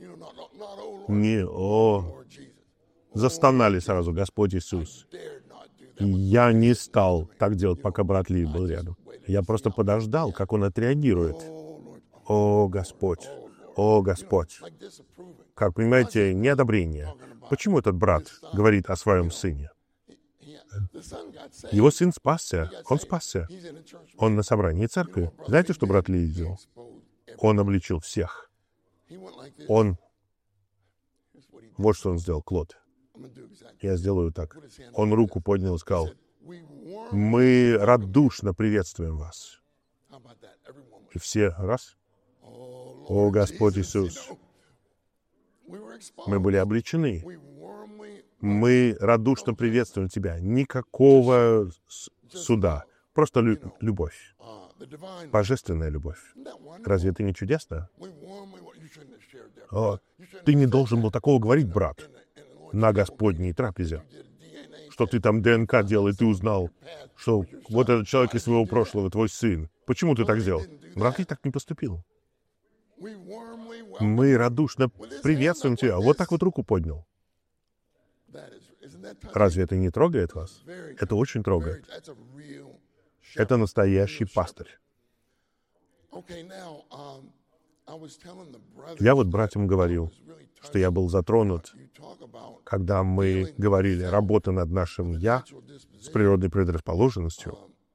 Застонали сразу: «Господь Иисус». И я не стал так делать, пока брат Ли был рядом. Я просто подождал, как он отреагирует. «О, Господь! О, Господь!» Как, понимаете, неодобрение. Почему этот брат говорит о своем сыне? Его сын спасся. Он спасся. Он на собрании церкви. Знаете, что брат Ли сделал? Он обличил всех. Вот что он сделал, Клод. Я сделаю так. Он руку поднял и сказал: «Мы радушно приветствуем вас». И все раз. «О, Господь Иисус». Мы были обличены. Мы радушно приветствуем Тебя. Никакого суда. Просто любовь. Божественная любовь. Разве это не чудесно? Ты не должен был такого говорить, брат, на Господней трапезе. Что ты там ДНК делал, и ты узнал, что вот этот человек из своего прошлого, твой сын. Почему ты так сделал? Брат Ли так не поступил. Мы радушно приветствуем тебя. Вот так вот руку поднял. Разве это не трогает вас? Это очень трогает. Это настоящий пастырь. Я вот братьям говорил, что я был затронут, когда мы говорили «работа над нашим «я» с природной предрасположенностью».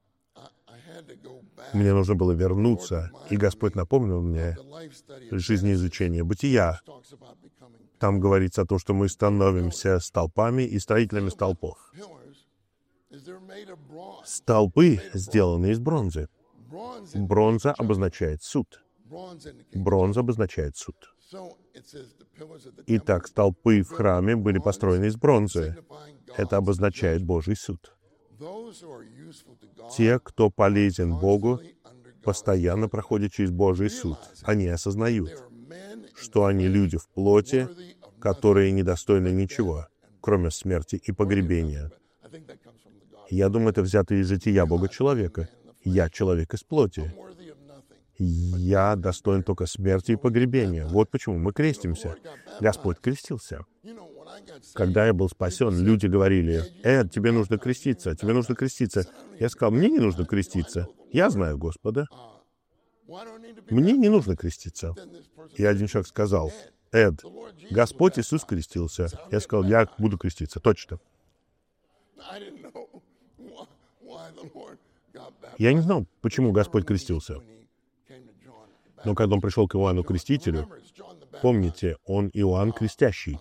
Мне нужно было вернуться, и Господь напомнил мне жизнеизучение бытия. Там говорится о том, что мы становимся столпами и строителями столпов. Столпы сделаны из бронзы. Бронза обозначает суд. Бронза обозначает суд. Итак, столпы в храме были построены из бронзы. Это обозначает Божий суд. Те, кто полезен Богу, постоянно проходят через Божий суд. Они осознают, что они люди в плоти, которые недостойны ничего, кроме смерти и погребения. Я думаю, это взято из жития Бога-человека. Я человек из плоти. Я достоин только смерти и погребения. Вот почему мы крестимся. Господь крестился. Когда я был спасен, люди говорили: «Эд, тебе нужно креститься, тебе нужно креститься». Я сказал: «Мне не нужно креститься. Я знаю Господа. Мне не нужно креститься». И один человек сказал: «Эд, Господь Иисус крестился». Я сказал: «Я буду креститься, точно». Я не знал, почему Господь крестился. Но когда он пришел к Иоанну Крестителю, помните, он Иоанн Крестящий.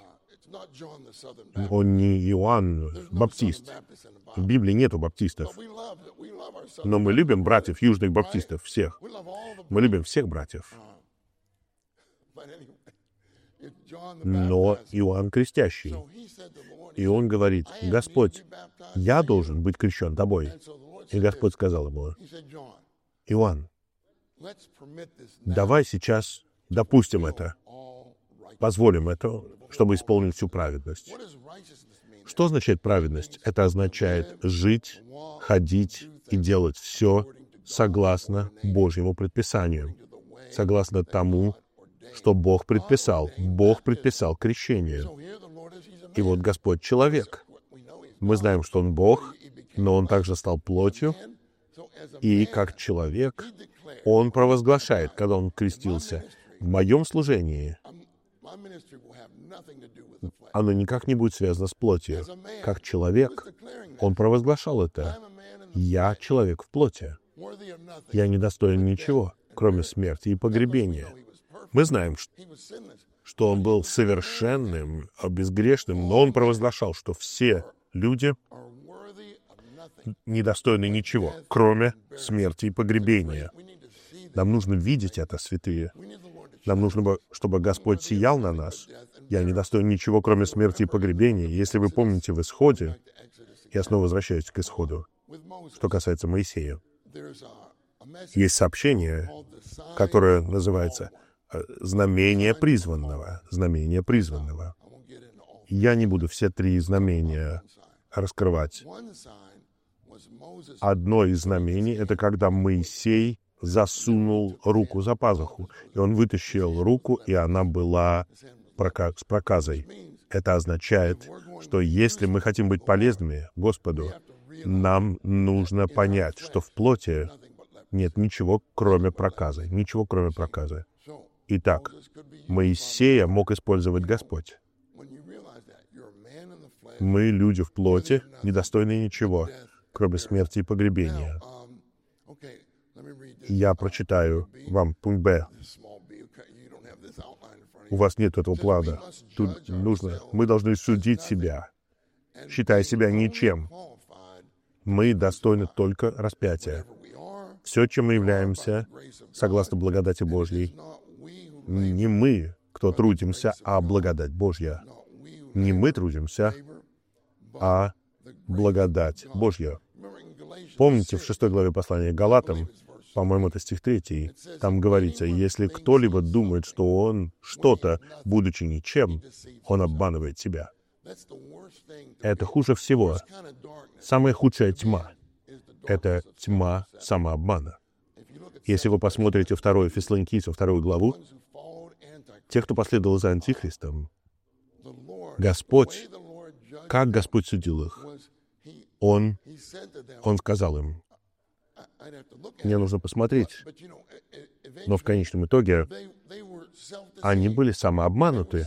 Он не Иоанн Баптист. В Библии нету баптистов. Но мы любим братьев южных баптистов, всех. Мы любим всех братьев. Но Иоанн Крестящий. И он говорит: «Господь, я должен быть крещен тобой». И Господь сказал ему: «Иоанн, давай сейчас допустим это, позволим это, чтобы исполнить всю праведность». Что означает праведность? Это означает жить, ходить и делать все согласно Божьему предписанию, согласно тому, что Бог предписал. Бог предписал крещение. И вот Господь — человек. Мы знаем, что Он Бог, но Он также стал плотью, и как человек Он провозглашает, когда Он крестился: «В моем служении оно никак не будет связано с плотью». Как человек Он провозглашал это: «Я человек в плоти. Я не достоин ничего, кроме смерти и погребения». Мы знаем, что Он был совершенным, безгрешным, но Он провозглашал, что все люди недостойны ничего, кроме смерти и погребения. Нам нужно видеть это, святые. Нам нужно, чтобы Господь сиял на нас. Я не достоин ничего, кроме смерти и погребения. Если вы помните в Исходе, я снова возвращаюсь к Исходу, что касается Моисея. Есть сообщение, которое называется «Знамение призванного». Знамение призванного. Я не буду все 3 знамения раскрывать. Одно из знамений — это когда Моисей засунул руку за пазуху, и он вытащил руку, и она была с проказой. Это означает, что если мы хотим быть полезными Господу, нам нужно понять, что в плоти нет ничего, кроме проказы. Ничего, кроме проказы. Итак, Моисея мог использовать Господь. Мы, люди в плоти, недостойны ничего, кроме смерти и погребения. Я прочитаю вам пункт Б. У вас нет этого плана. Тут нужно. Мы должны судить себя, считая себя ничем. Мы достойны только распятия. Все, чем мы являемся, согласно благодати Божьей, не мы, кто трудимся, а благодать Божья. Не мы трудимся, а благодать Божья. Помните, в 6 главе послания к Галатам, по-моему, это стих 3, там говорится: «Если кто-либо думает, что он что-то, будучи ничем, он обманывает себя». Это хуже всего. Самая худшая тьма — это тьма самообмана. Если вы посмотрите 2 Фессалоникийцам, 2 главу, те, кто последовал за Антихристом, Господь, Как Господь судил их? Он сказал им, мне нужно посмотреть. Но в конечном итоге они были самообмануты.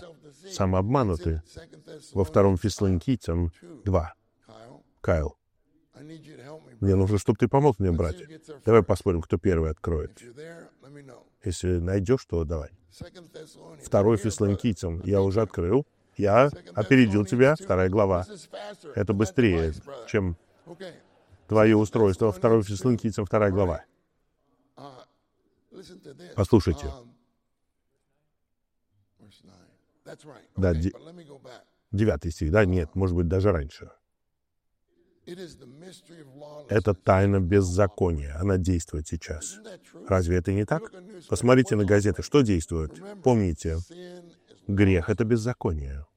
Во 2 Фессалоникийцам 2. Кайл, мне нужно, чтобы ты помог мне, брат. Давай посмотрим, кто первый откроет. Если найдешь, то давай. 2 Фессалоникийцам я уже открыл. Я опередил тебя, 2 глава. Это быстрее, чем твое устройство. 2 Фессалоникийцам 2 глава. Послушайте. Да, 9 стих. Да, нет, может быть, даже раньше. Это тайна беззакония. Она действует сейчас. Разве это не так? Посмотрите на газеты. Что действует? Помните, грех — это беззаконие.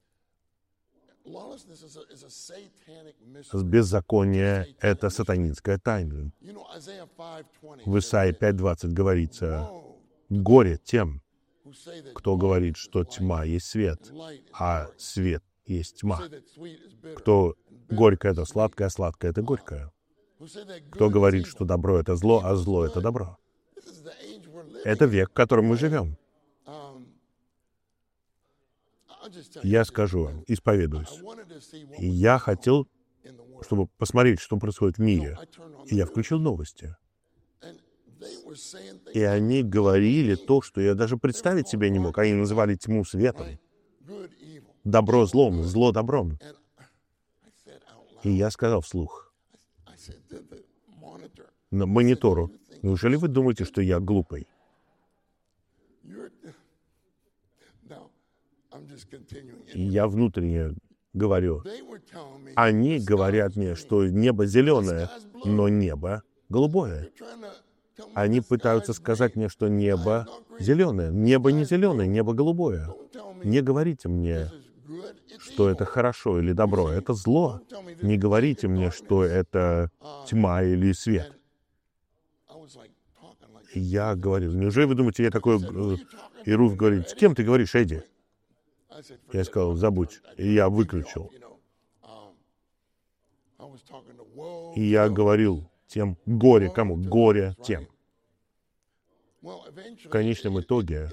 Беззаконие — это сатанинская тайна. В Исаии 5:20 говорится: «Горе тем, кто говорит, что тьма есть свет, а свет есть тьма». Кто горькое — это сладкое, а сладкое — это горькое. Кто говорит, что добро — это зло, а зло — это добро. Это век, в котором мы живем. Я скажу вам, исповедуюсь. И я хотел, чтобы посмотреть, что происходит в мире. И я включил новости. И они говорили то, что я даже представить себе не мог. Они называли тьму светом, добро злом, зло добром. И я сказал вслух на монитору: неужели вы думаете, что я глупый? И я внутренне говорю. Они говорят мне, что небо зеленое, но небо голубое. Они пытаются сказать мне, что небо зеленое. Небо не зеленое, небо голубое. Не говорите мне, что это хорошо или добро. Это зло. Не говорите мне, что это тьма или свет. И я говорю: неужели вы думаете, я такой... И Руф говорит: с кем ты говоришь, Эдди? Я сказал: забудь. И я выключил. И я говорил тем: горе кому? Горе тем. В конечном итоге,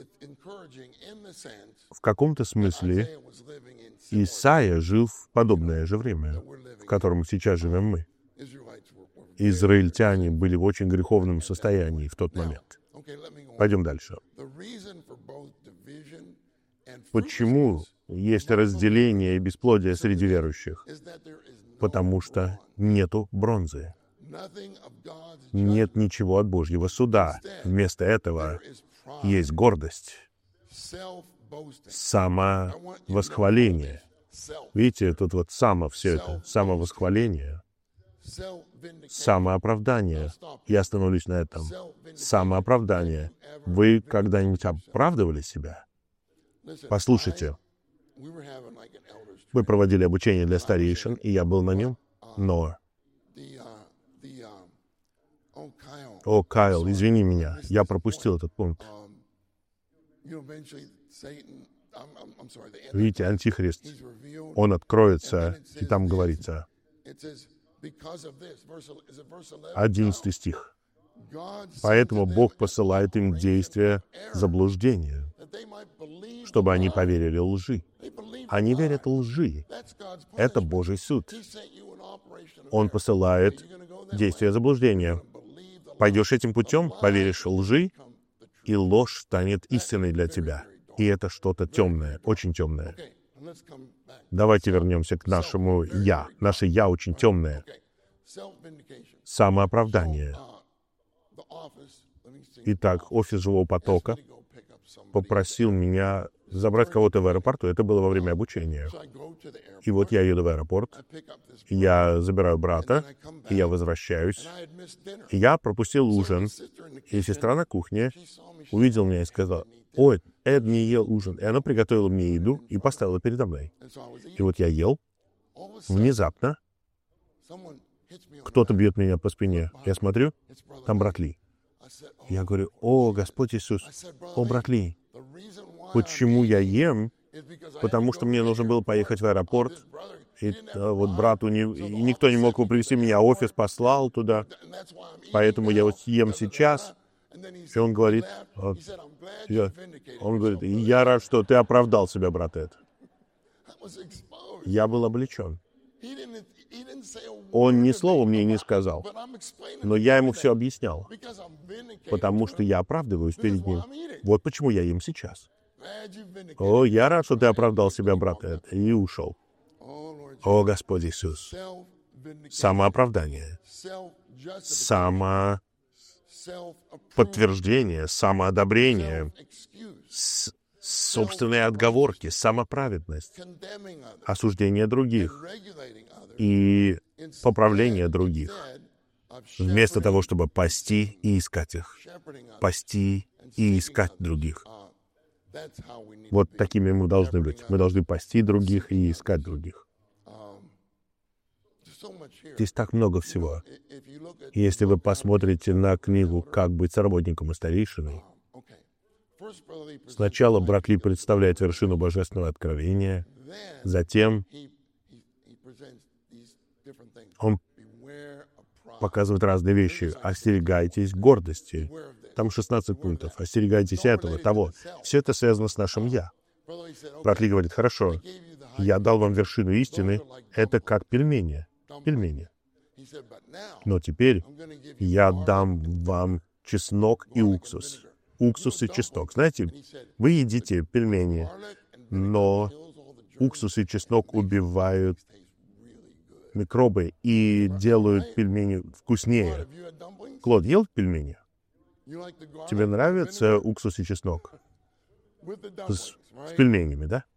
в каком-то смысле, Исаия жил в подобное же время, в котором сейчас живем мы. Израильтяне были в очень греховном состоянии в тот момент. Пойдем дальше. Почему есть разделение и бесплодие среди верующих? Потому что нету бронзы. Нет ничего от Божьего суда. Вместо этого есть гордость, самовосхваление. Видите, тут вот все это, самовосхваление, самооправдание. Я остановлюсь на этом. Самооправдание. Вы когда-нибудь оправдывали себя? Послушайте, мы проводили обучение для старейшин, и я был на нем, но... О, Кайл, извини меня, я пропустил этот пункт. Видите, Антихрист, он откроется, и там говорится, 11 стих. Поэтому Бог посылает им действия заблуждения, чтобы они поверили лжи. Они верят лжи. Это Божий суд. Он посылает действия заблуждения. Пойдешь этим путем, поверишь лжи, и ложь станет истиной для тебя. И это что-то темное, очень темное. Давайте вернемся к нашему «я». Наше «я» очень темное. Самооправдание. Итак, офис «Живого потока» попросил меня забрать кого-то в аэропорту. Это было во время обучения. И вот я еду в аэропорт, я забираю брата, и я возвращаюсь. И я пропустил ужин. И сестра на кухне увидела меня и сказала: «Ой, Эд не ел ужин». И она приготовила мне еду и поставила передо мной. И вот я ел. Внезапно кто-то бьет меня по спине. Я смотрю, там брат Ли. Я говорю: «О, Господь Иисус, о, брат Ли, почему я ем? Потому что мне нужно было поехать в аэропорт, И вот брату и никто не мог его привезти, меня офис послал туда, поэтому я вот ем сейчас. И он говорит, я рад, что ты оправдал себя, брат Эд. Я был облечен. Он ни слова мне не сказал, но я ему все объяснял, потому что я оправдываюсь перед ним. Вот почему я ем сейчас. О, я рад, что ты оправдал себя, брат Эд, и ушел. О, Господь Иисус. Самооправдание, самоподтверждение, самоодобрение, собственные отговорки, самоправедность, осуждение других и поправление других, вместо того, чтобы пасти и искать их. Пасти и искать других. Вот такими мы должны быть. Мы должны пасти других и искать других. Здесь так много всего. Если вы посмотрите на книгу «Как быть соработником и старейшиной», сначала брат Ли представляет вершину божественного откровения, затем он показывает разные вещи. Остерегайтесь гордости. Там 16 пунктов. Остерегайтесь этого, того. Все это связано с нашим «я». Брат Ли говорит, хорошо, я дал вам вершину истины, это как пельмени. Пельмени. Но теперь я дам вам чеснок и уксус. Уксус и чеснок. Знаете, вы едите пельмени, но уксус и чеснок убивают микробы и делают пельмени вкуснее. Клод, ел пельмени? Тебе нравится уксус и чеснок? С пельменями, да?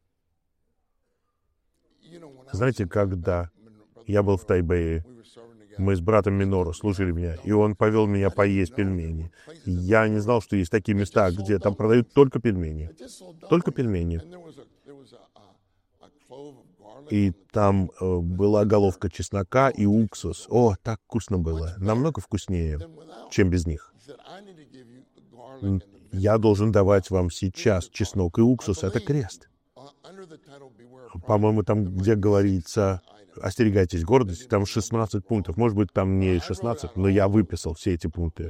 Знаете, когда я был в Тайбэе, мы с братом Минору служили меня, и он повел меня поесть пельмени. Я не знал, что есть такие места, где там продают только пельмени. Только пельмени. И там была головка чеснока и уксус. О, так вкусно было. Намного вкуснее, чем без них. Я должен давать вам сейчас чеснок и уксус. Это крест. По-моему, там, где говорится «остерегайтесь гордости», там 16 пунктов. Может быть, там не 16, но я выписал все эти пункты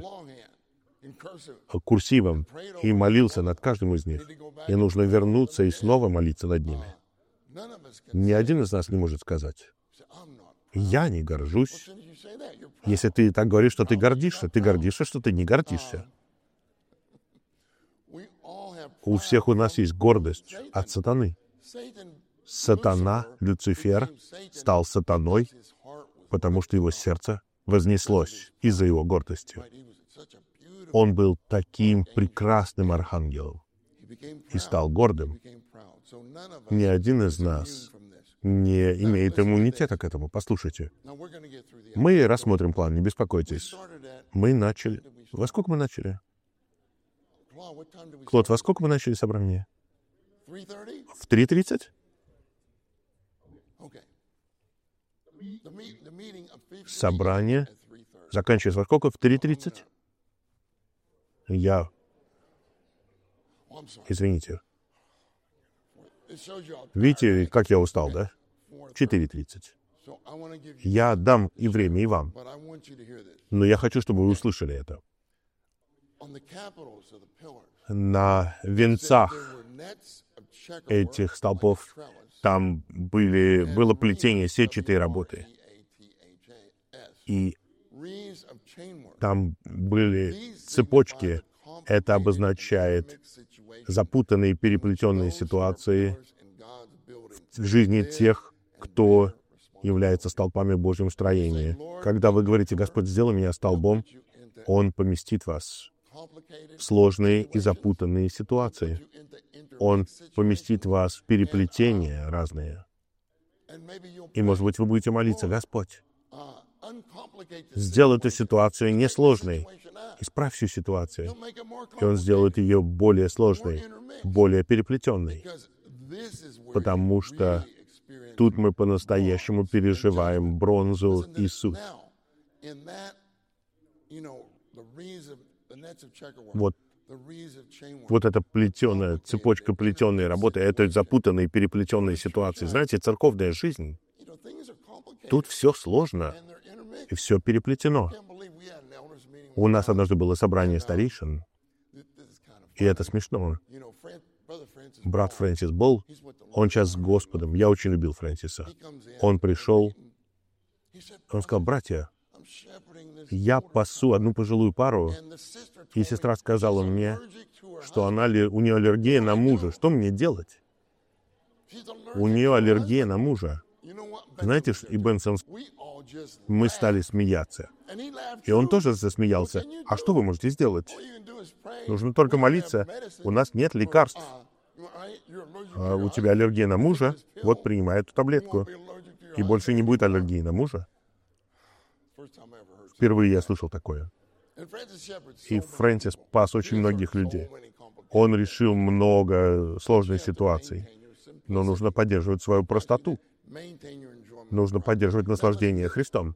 курсивом и молился над каждым из них. И нужно вернуться и снова молиться над ними. Ни один из нас не может сказать: «Я не горжусь». Если ты так говоришь, что ты гордишься, что ты не гордишься. У всех у нас есть гордость от сатаны. Сатана, Люцифер, стал сатаной, потому что его сердце вознеслось из-за его гордости. Он был таким прекрасным архангелом и стал гордым. Ни один из нас не имеет иммунитета к этому. Послушайте. Мы рассмотрим план, не беспокойтесь. Мы начали... Во сколько мы начали? Клод, во сколько мы начали собрание? В 3:30? Собрание заканчивается во сколько? В 3:30? Извините. Видите, как я устал, да? 4:30. Я дам и время, и вам. Но я хочу, чтобы вы услышали это. На венцах этих столпов там было плетение сетчатой работы. И там были цепочки. Это обозначает запутанные, переплетенные ситуации в жизни тех, кто является столпами в Божьем строении. Когда вы говорите: «Господь, сделай меня столбом», Он поместит вас в сложные и запутанные ситуации. Он поместит вас в переплетения разные. И, может быть, вы будете молиться: «Господь, сделай эту ситуацию несложной, исправь всю ситуацию». И Он сделает ее более сложной, более переплетенной. Потому что тут мы по-настоящему переживаем бронзу и суть. Вот эта плетеная, цепочка плетеной работы, это запутанные, переплетенные ситуации. Знаете, церковная жизнь Тут все сложно, и все переплетено. У нас однажды было собрание старейшин, и это смешно. Брат Фрэнсис Болл, он сейчас с Господом. Я очень любил Фрэнсиса. Он пришел, он сказал: братья, я пасу одну пожилую пару, и сестра сказала мне, что у нее аллергия на мужа. Что мне делать? У нее аллергия на мужа. Знаете, и Бенсон, мы стали смеяться. И он тоже засмеялся. А что вы можете сделать? Нужно только молиться. У нас нет лекарств. А у тебя аллергия на мужа? Вот принимай эту таблетку. И больше не будет аллергии на мужа. Впервые я слышал такое. И Фрэнсис спас очень многих людей. Он решил много сложных ситуаций. Но нужно поддерживать свою простоту. Нужно поддерживать наслаждение Христом.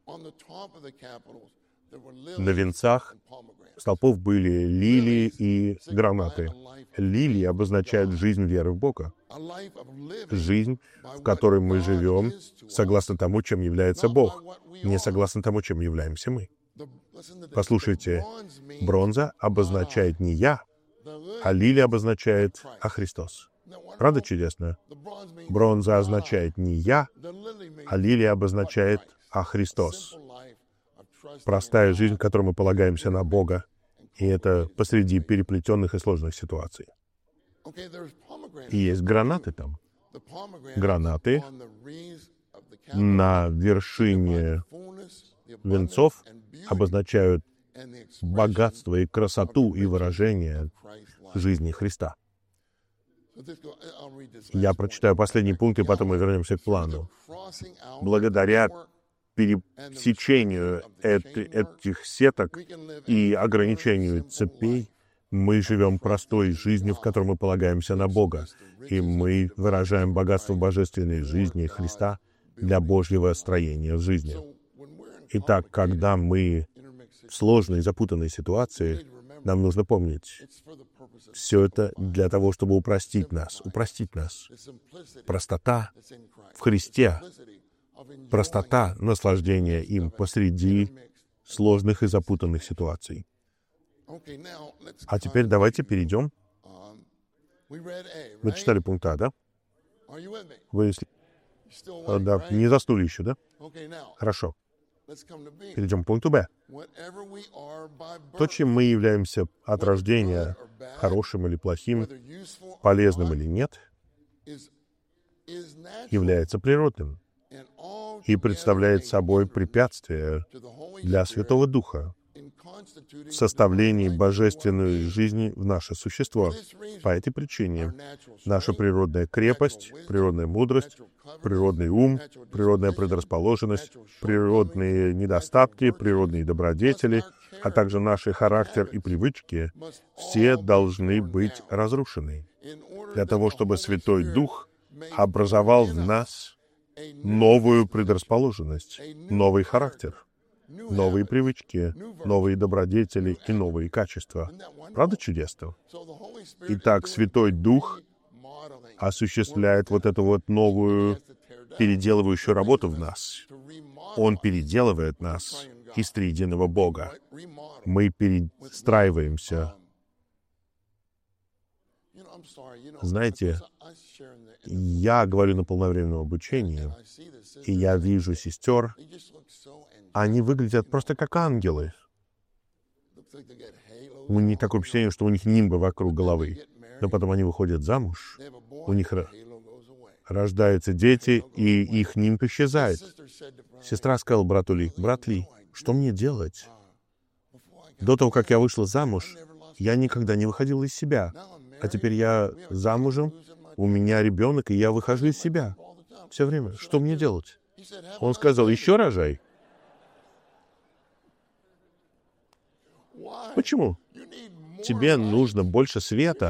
На венцах столпов были лилии и гранаты. Лилии обозначают жизнь веры в Бога. Жизнь, в которой мы живем, согласно тому, чем является Бог, не согласно тому, чем являемся мы. Послушайте, бронза обозначает не я, а лилия обозначает Христос. Правда чудесно? Бронза означает не я, а лилия обозначает Христос. Простая жизнь, в которой мы полагаемся на Бога, и это посреди переплетенных и сложных ситуаций. И есть гранаты там. Гранаты на вершине венцов обозначают богатство и красоту и выражение жизни Христа. Я прочитаю последний пункт, и потом мы вернемся к плану. Благодаря пересечению этих сеток и ограничению цепей мы живем простой жизнью, в которой мы полагаемся на Бога, и мы выражаем богатство божественной жизни Христа для Божьего строения в жизни. Итак, когда мы в сложной, запутанной ситуации, нам нужно помнить, все это для того, чтобы упростить нас. Простота в Христе, простота наслаждения им посреди сложных и запутанных ситуаций. А теперь давайте перейдем. Мы читали пункт А, да? Вы да, не заснули еще, да? Хорошо. Перейдем к пункту Б. То, чем мы являемся от рождения, хорошим или плохим, полезным или нет, является природным и представляет собой препятствие для Святого Духа в составлении божественной жизни в наше существо. По этой причине наша природная крепость, природная мудрость, природный ум, природная предрасположенность, природные недостатки, природные добродетели, а также наш характер и привычки, все должны быть разрушены для того, чтобы Святой Дух образовал в нас новую предрасположенность, новый характер, новые привычки, новые добродетели и новые качества. Правда чудесно? Итак, Святой Дух осуществляет вот эту вот новую переделывающую работу в нас. Он переделывает нас из триединого Бога. Мы перестраиваемся. Знаете, я говорю на полновременном обучении, и я вижу сестер, они выглядят просто как ангелы. У них такое впечатление, что у них нимбы вокруг головы. Но потом они выходят замуж, у них рождаются дети, и их нимб исчезает. Сестра сказала брату Ли: «Брат Ли, что мне делать? До того, как я вышла замуж, я никогда не выходила из себя. А теперь я замужем, у меня ребенок, и я выхожу из себя все время. Что мне делать?» Он сказал: «Еще рожай». Почему? Тебе нужно больше света,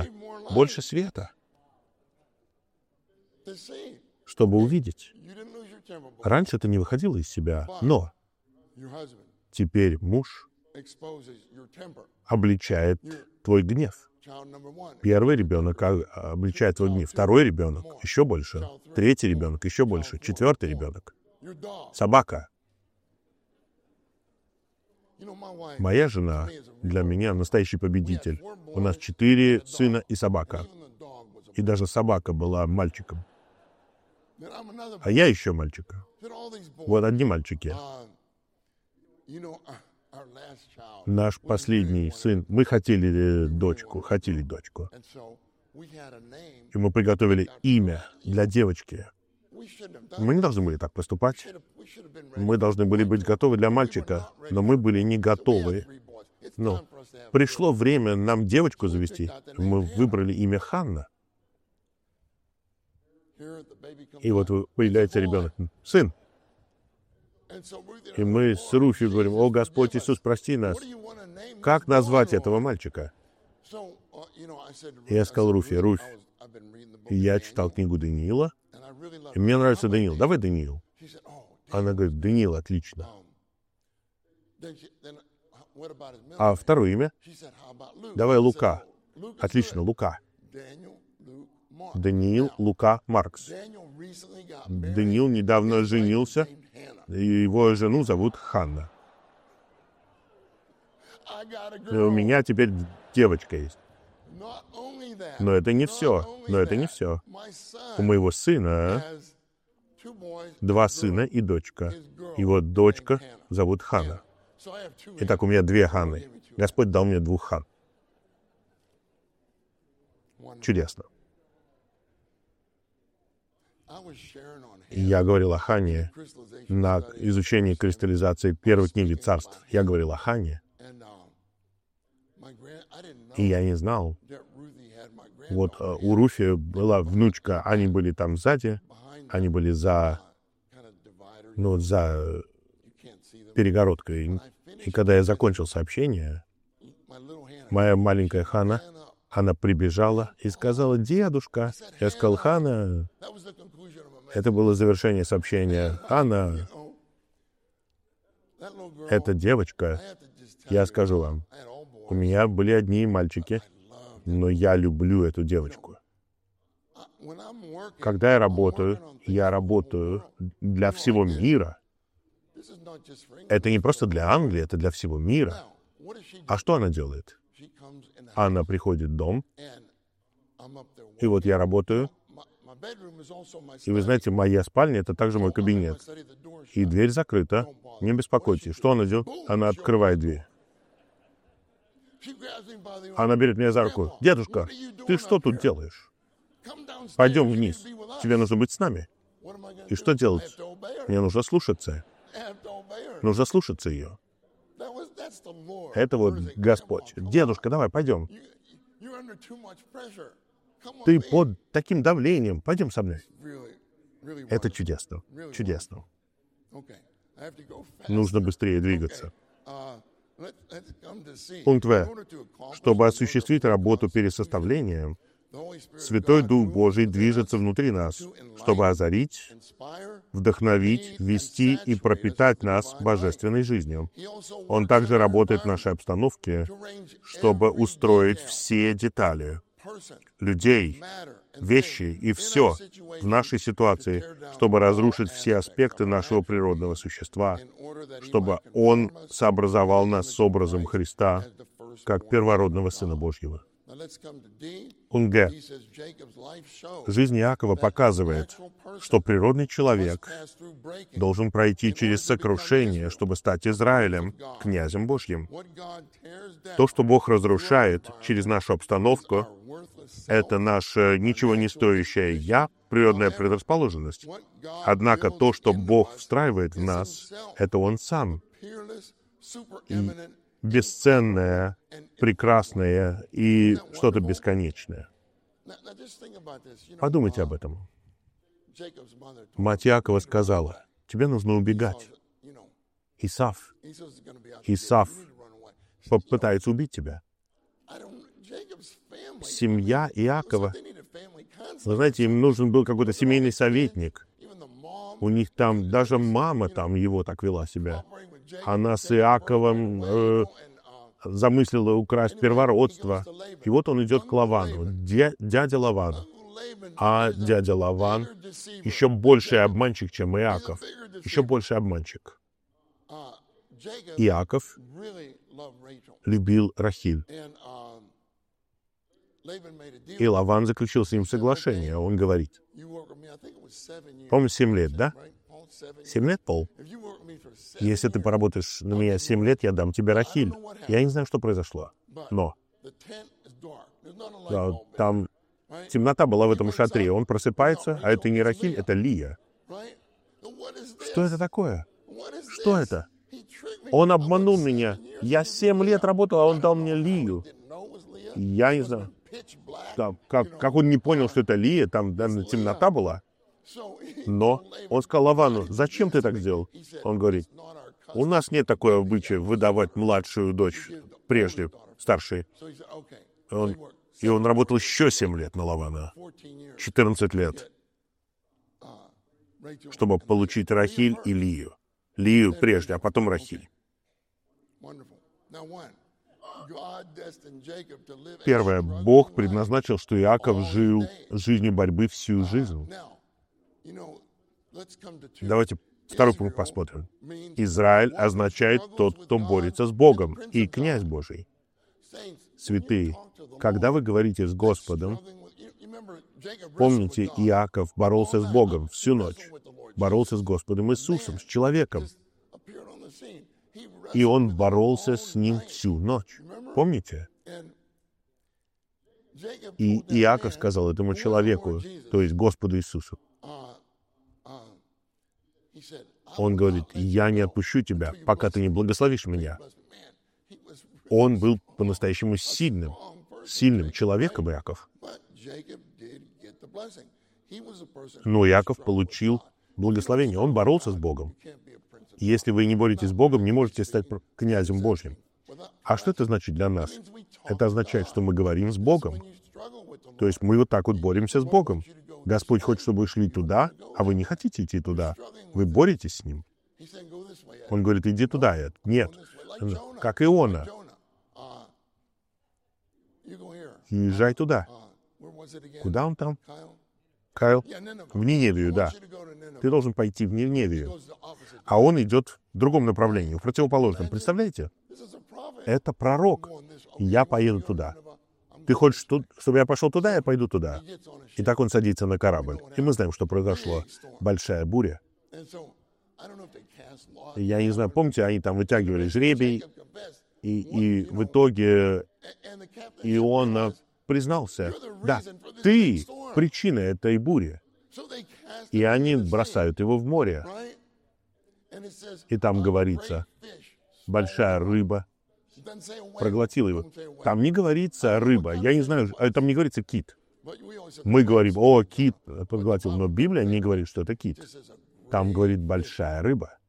чтобы увидеть. Раньше ты не выходила из себя, но теперь муж обличает твой гнев. Первый ребенок обличает твой гнев, второй ребенок еще больше, третий ребенок еще больше, четвертый ребенок. Собака. Моя жена для меня настоящий победитель. У нас 4 сына и собака. И даже собака была мальчиком. А я еще мальчика. Вот одни мальчики. Наш последний сын, мы хотели дочку. И мы приготовили имя для девочки. Мы не должны были так поступать. Мы должны были быть готовы для мальчика, но мы были не готовы. Но пришло время нам девочку завести. Мы выбрали имя Ханна. И вот появляется ребенок. Сын. И мы с Руфи говорим: «О, Господь Иисус, прости нас. Как назвать этого мальчика?» И я сказал Руфи: «Руфь, я читал книгу Даниила, и мне нравится Даниил. Давай Даниил». Она говорит: «Даниил, отлично». А второе имя? Давай Лука. Отлично, Лука. Даниил, Лука, Маркс. Даниил недавно женился, и его жену зовут Ханна. И у меня теперь девочка есть. Но это не все. У моего сына 2 сына и дочка. Его дочка зовут Ханна. Итак, у меня 2 Ханны. Господь дал мне 2 Хан. Чудесно. Я говорил о Ханне на изучении кристаллизации первой книги Царств. Я говорил о Ханне. И я не знал. Вот у Руфи была внучка, они были там сзади, они были за перегородкой. И когда я закончил сообщение, моя маленькая Ханна, она прибежала и сказала: «Дедушка». Я сказал: «Ханна». Это было завершение сообщения. «Ханна, эта девочка, я скажу вам, у меня были одни мальчики, но я люблю эту девочку. Когда я работаю для всего мира. Это не просто для Англии, это для всего мира. А что она делает? Она приходит в дом, и вот я работаю, и вы знаете, моя спальня — это также мой кабинет. И дверь закрыта. Не беспокойтесь. Что она делает? Она открывает дверь. Она берет меня за руку. «Дедушка, ты что тут делаешь? Пойдем вниз. Тебе нужно быть с нами». И что делать? Мне нужно слушаться. Нужно слушаться ее. Это вот Господь. «Дедушка, давай, пойдем. Ты под таким давлением. Пойдем со мной». Это чудесно. Чудесно. Нужно быстрее двигаться. Пункт В. Чтобы осуществить работу пересоставления, Святой Дух Божий движется внутри нас, чтобы озарить, вдохновить, вести и пропитать нас божественной жизнью. Он также работает в нашей обстановке, чтобы устроить все детали, людей, вещи и все в нашей ситуации, чтобы разрушить все аспекты нашего природного существа, чтобы Он сообразовал нас с образом Христа, как первородного Сына Божьего. Пункт Г. Жизнь Иакова показывает, что природный человек должен пройти через сокрушение, чтобы стать Израилем, князем Божьим. То, что Бог разрушает через нашу обстановку, это наше ничего не стоящее «я», природная предрасположенность. Однако то, что Бог встраивает в нас, это Он Сам. И бесценное, прекрасное и что-то бесконечное. Подумайте об этом. Мать Иакова сказала: «Тебе нужно убегать. Исав попытается убить тебя». Семья Иакова, вы знаете, им нужен был какой-то семейный советник. У них там, даже мама там его так вела себя. Она с Иаковом замыслила украсть первородство. И вот он идет к Лавану, дядя Лавану. А дядя Лаван еще больший обманщик, чем Иаков. Еще больший обманщик. Иаков любил Рахиль. И Лаван заключил с ним соглашение. Он говорит, по-моему, 7 лет, да? 7 лет, Пол? Если ты поработаешь на меня 7 лет, я дам тебе Рахиль. Я не знаю, что произошло. Но да, там темнота была в этом шатре. Он просыпается, а это не Рахиль, это Лия. Что это такое? Что это? Он обманул меня. Я 7 лет работал, а он дал мне Лию. Я не знаю. Да, как он не понял, что это Лия, там, наверное, темнота была. Но он сказал Лавану, зачем ты так сделал? Он говорит, у нас нет такой обычая выдавать младшую дочь прежде старшей. И он работал еще 7 лет на Лавана. 14 лет. Чтобы получить Рахиль и Лию. Лию прежде, а потом Рахиль. Первое. Бог предназначил, что Иаков жил жизнью борьбы всю жизнь. Давайте второй пункт посмотрим. Израиль означает тот, кто борется с Богом, и князь Божий. Святые, когда вы говорите с Господом, помните, Иаков боролся с Богом всю ночь. Боролся с Господом Иисусом, с человеком. И он боролся с ним всю ночь. Помните? И Иаков сказал этому человеку, то есть Господу Иисусу, он говорит, я не отпущу тебя, пока ты не благословишь меня. Он был по-настоящему сильным человеком, Иаков. Но Иаков получил благословение. Он боролся с Богом. Если вы не боретесь с Богом, не можете стать князем Божьим. А что это значит для нас? Это означает, что мы говорим с Богом. То есть мы вот так вот боремся с Богом. Господь хочет, чтобы вы шли туда, а вы не хотите идти туда. Вы боретесь с Ним. Он говорит, иди туда. Нет. Как Иона. Езжай туда. Куда он там? Кайл? В Ниневию, да. Ты должен пойти в Ниневию. А он идет в другом направлении, в противоположном. Представляете? Это пророк. Я поеду туда. Ты хочешь, чтобы я пошел туда, я пойду туда. И так он садится на корабль. И мы знаем, что произошло. Большая буря. Я не знаю, помните, они там вытягивали жребий, и в итоге Иона признался, да, ты причина этой бури. И они бросают его в море. И там говорится, большая рыба проглотила его. Там не говорится рыба. Я не знаю, там не говорится кит. Мы говорим, о, кит проглотил, но Библия не говорит, что это кит. Там говорит большая рыба.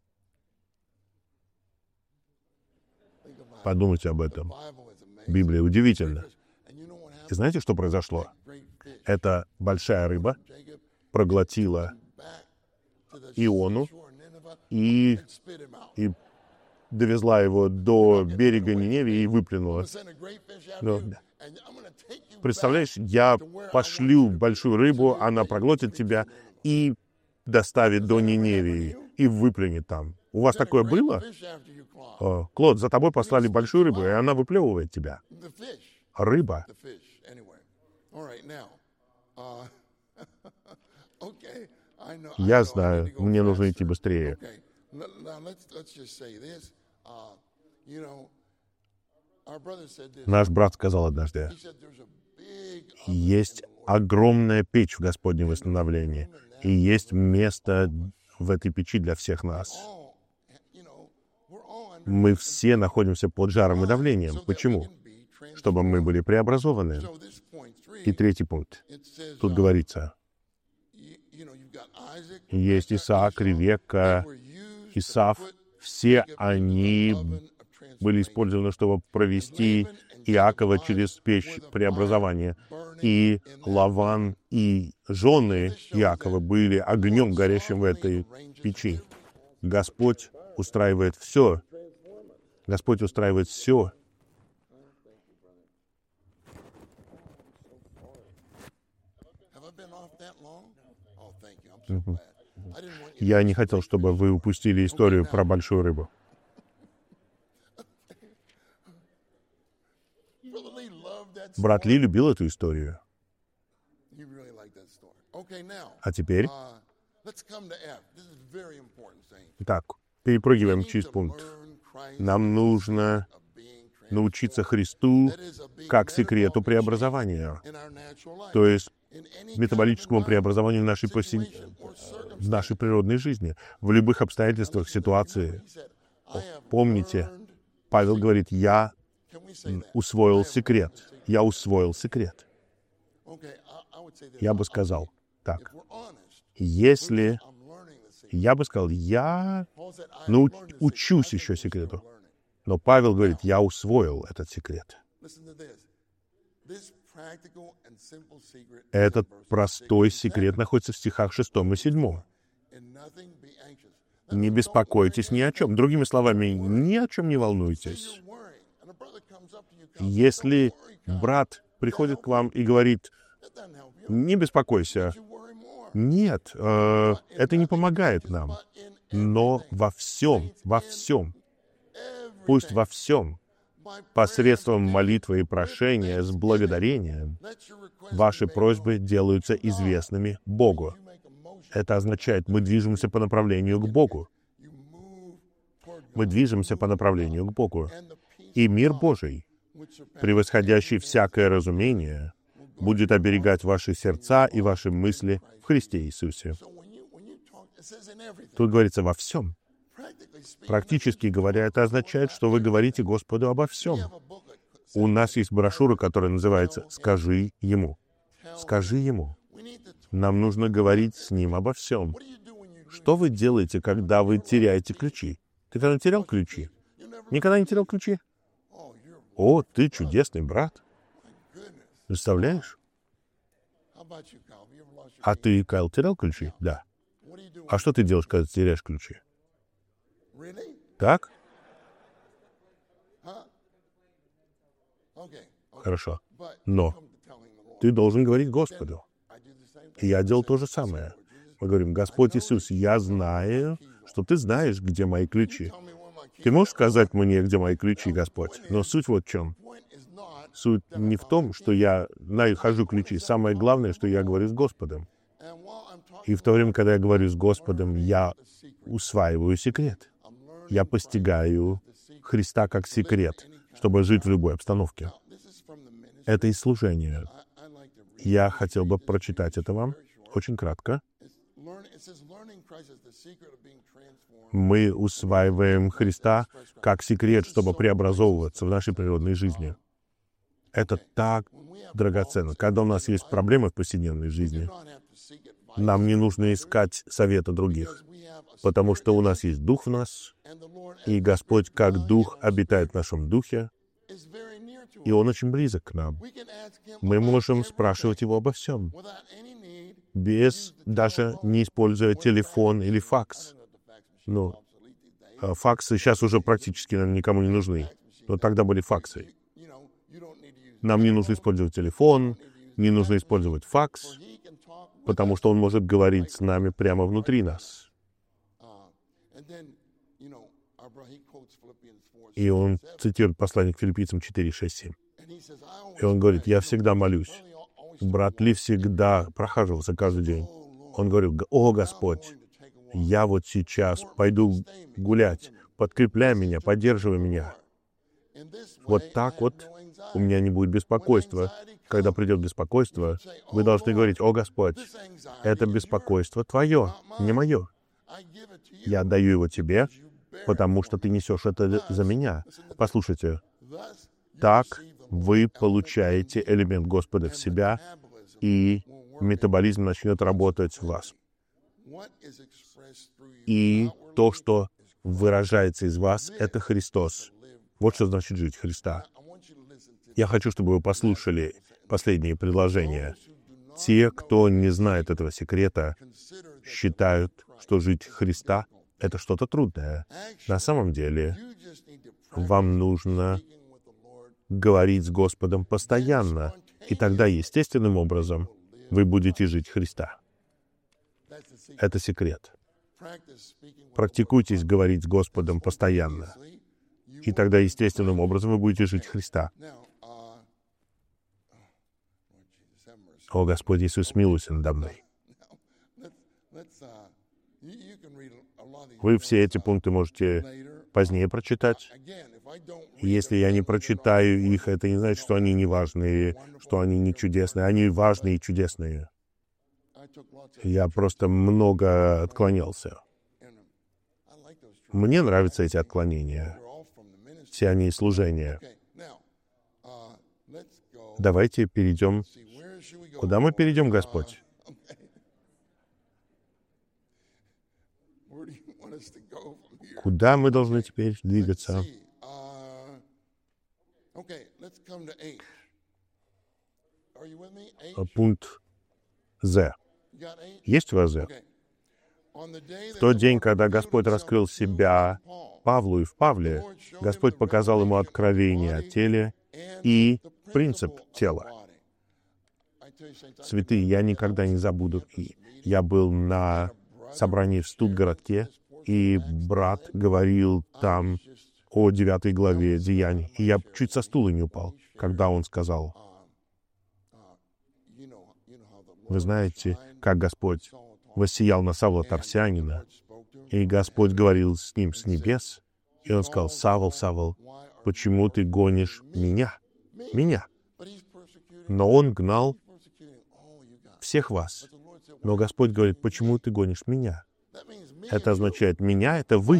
Подумайте об этом. Библия удивительна. И знаете, что произошло? Эта большая рыба проглотила Иону и довезла его до берега Ниневии и выплюнула. Но, представляешь, я пошлю большую рыбу, она проглотит тебя и доставит до Ниневии и выплюнет там. У вас такое было? Клод, за тобой послали большую рыбу, и она выплевывает тебя. Рыба. Я знаю, мне нужно идти быстрее. Наш брат сказал однажды, есть огромная печь в Господнем восстановлении, и есть место в этой печи для всех нас. Мы все находимся под жаром и давлением. Почему? Чтобы мы были преобразованы. И третий пункт. Тут говорится, есть Исаак, Ревекка, Исав. Все они были использованы, чтобы провести Иакова через печь преобразования. И Лаван и жены Иакова были огнем, горящим в этой печи. Господь устраивает все. Господь устраивает все. Я не хотел, чтобы вы упустили историю про большую рыбу. Брат Ли любил эту историю. А теперь... Итак, перепрыгиваем через пункт. Нам нужно научиться Христу как секрету преобразования, то есть метаболическому преобразованию в нашей природной жизни, в любых обстоятельствах, ситуации. Помните, Павел говорит, я усвоил секрет. Я усвоил секрет. Я бы сказал так. Если... Я бы сказал, я учусь еще секрету. Но Павел говорит, я усвоил этот секрет. Этот простой секрет находится в стихах 6 и 7. Не беспокойтесь ни о чем. Другими словами, ни о чем не волнуйтесь. Если брат приходит к вам и говорит, не беспокойся, нет, это не помогает нам. Но во всем, пусть во всем, посредством молитвы и прошения с благодарением, ваши просьбы делаются известными Богу. Это означает, мы движемся по направлению к Богу. Мы движемся по направлению к Богу. И мир Божий, превосходящий всякое разумение, будет оберегать ваши сердца и ваши мысли в Христе Иисусе. Тут говорится «во всем». Практически говоря, это означает, что вы говорите Господу обо всем. У нас есть брошюра, которая называется «Скажи Ему». Скажи Ему. Нам нужно говорить с Ним обо всем. Что вы делаете, когда вы теряете ключи? Ты когда терял ключи? Никогда не терял ключи? О, ты чудесный брат. Представляешь? А ты, Кайл, терял ключи? Да. А что ты делаешь, когда теряешь ключи? Так? Хорошо. Но ты должен говорить Господу. И я делал то же самое. Мы говорим, Господь Иисус, я знаю, что Ты знаешь, где мои ключи. Ты можешь сказать мне, где мои ключи, Господь? Но суть вот в чем. Суть не в том, что я нахожу ключи. Самое главное, что я говорю с Господом. И в то время, когда я говорю с Господом, я усваиваю секрет. Я постигаю Христа как секрет, чтобы жить в любой обстановке. Это из служения. Я хотел бы прочитать это вам очень кратко. Мы усваиваем Христа как секрет, чтобы преобразовываться в нашей природной жизни. Это так драгоценно. Когда у нас есть проблемы в повседневной жизни, нам не нужно искать совета других, потому что у нас есть Дух в нас, и Господь как Дух обитает в нашем Духе, и Он очень близок к нам. Мы можем спрашивать Его обо всем, даже не используя телефон или факс. Ну, факсы сейчас уже практически, наверное, никому не нужны, но тогда были факсы. Нам не нужно использовать телефон, не нужно использовать факс, потому что Он может говорить с нами прямо внутри нас. И он цитирует послание к Филиппийцам 4, 6, 7. И он говорит, я всегда молюсь. Брат Ли всегда прохаживался каждый день. Он говорил, о, Господь, я вот сейчас пойду гулять, подкрепляй меня, поддерживай меня. Вот так вот у меня не будет беспокойства. Когда придет беспокойство, вы должны говорить, о, Господь, это беспокойство Твое, не мое. Я отдаю его Тебе, потому что Ты несешь это за меня. Послушайте, так вы получаете элемент Господа в себя, и метаболизм начнет работать в вас. И то, что выражается из вас, это Христос. Вот что значит жить Христа. Я хочу, чтобы вы послушали последние предложения. Те, кто не знает этого секрета, считают, что жить Христа — это что-то трудное. На самом деле, вам нужно говорить с Господом постоянно, и тогда естественным образом вы будете жить Христа. Это секрет. Практикуйтесь говорить с Господом постоянно. И тогда естественным образом вы будете жить Христа. О, Господь Иисус, смилуйся надо мной. Вы все эти пункты можете позднее прочитать. Если я не прочитаю их, это не значит, что они не важные, что они не чудесные. Они важные и чудесные. Я просто много отклонялся. Мне нравятся эти отклонения. Все они из служения. Давайте перейдем. Куда мы перейдем, Господь? Куда мы должны теперь двигаться? Пункт З. Есть у вас З? В тот день, когда Господь раскрыл себя Павлу и в Павле, Господь показал ему откровение о теле и принцип тела. Святые, я никогда не забуду. Я был на собрании в Стутгартте, и брат говорил там о 9 главе Деяний, и я чуть со стула не упал, когда он сказал: вы знаете, как Господь воссиял на Савла Тарсянина, и Господь говорил с ним с небес, и он сказал: Савл, Савл, почему ты гонишь меня? Меня. Но он гнал всех вас. Но Господь говорит: почему ты гонишь меня? Это означает, меня — это вы.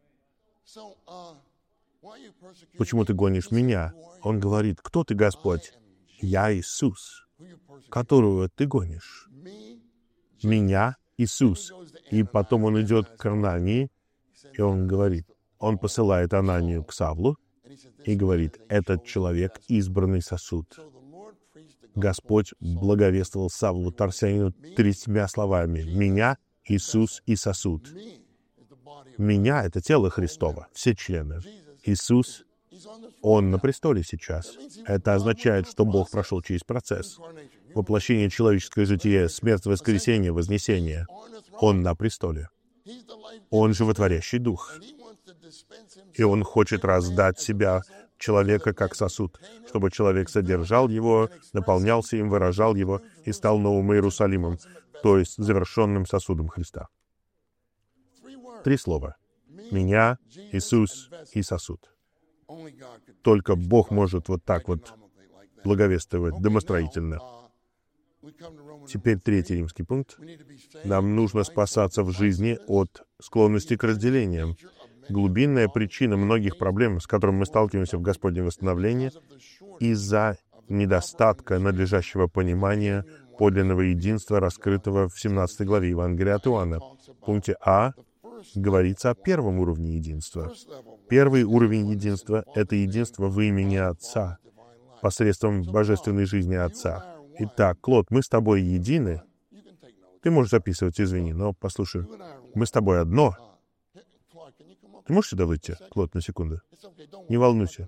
Почему ты гонишь меня? Он говорит: кто ты, Господь? Я Иисус, которого ты гонишь. Меня, Иисус. И потом он идет к Анании, и он говорит, он посылает Ананию к Савлу и говорит: этот человек — избранный сосуд. Господь благовествовал Савлу Тарсянину 3 словами: меня, Иисус и сосуд. Меня — это тело Христово, все члены. Иисус, Он на престоле сейчас. Это означает, что Бог прошел через процесс. Воплощение человеческое житие, смерть, воскресение, вознесение. Он на престоле. Он животворящий Дух. И Он хочет раздать себя человека как сосуд, чтобы человек содержал его, наполнялся им, выражал его и стал новым Иерусалимом, то есть завершенным сосудом Христа. 3 слова. Меня, Иисус и сосуд. Только Бог может вот так вот благовествовать домостроительно. Теперь 3-й римский пункт. Нам нужно спасаться в жизни от склонности к разделениям. Глубинная причина многих проблем, с которыми мы сталкиваемся в Господнем восстановлении, из-за недостатка надлежащего понимания подлинного единства, раскрытого в 17 главе Евангелия от Иоанна. В пункте А говорится о первом уровне единства. Первый уровень единства — это единство в имени Отца, посредством божественной жизни Отца. Итак, Клод, мы с тобой едины. Ты можешь записывать, извини, но послушай. Мы с тобой одно. Ты можешь сюда выйти, Клод, на секунду? Не волнуйся.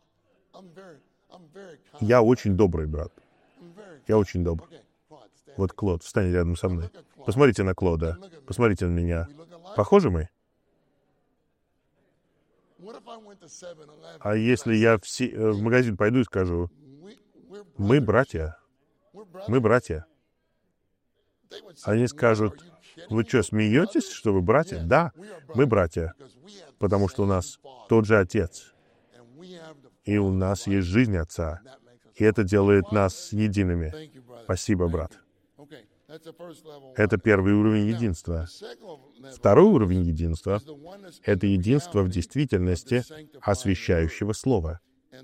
Я очень добрый, брат. Я очень добрый. Вот Клод, встань рядом со мной. Посмотрите на Клода. Посмотрите на меня. Похожи мы? А если я в магазин пойду и скажу: мы братья, мы братья. Они скажут: вы что, смеетесь, что вы братья? Да, мы братья, потому что у нас тот же Отец, и у нас есть жизнь Отца, и это делает нас едиными. Спасибо, брат. Это первый уровень единства. Второй уровень единства — это единство в действительности освящающего Слова.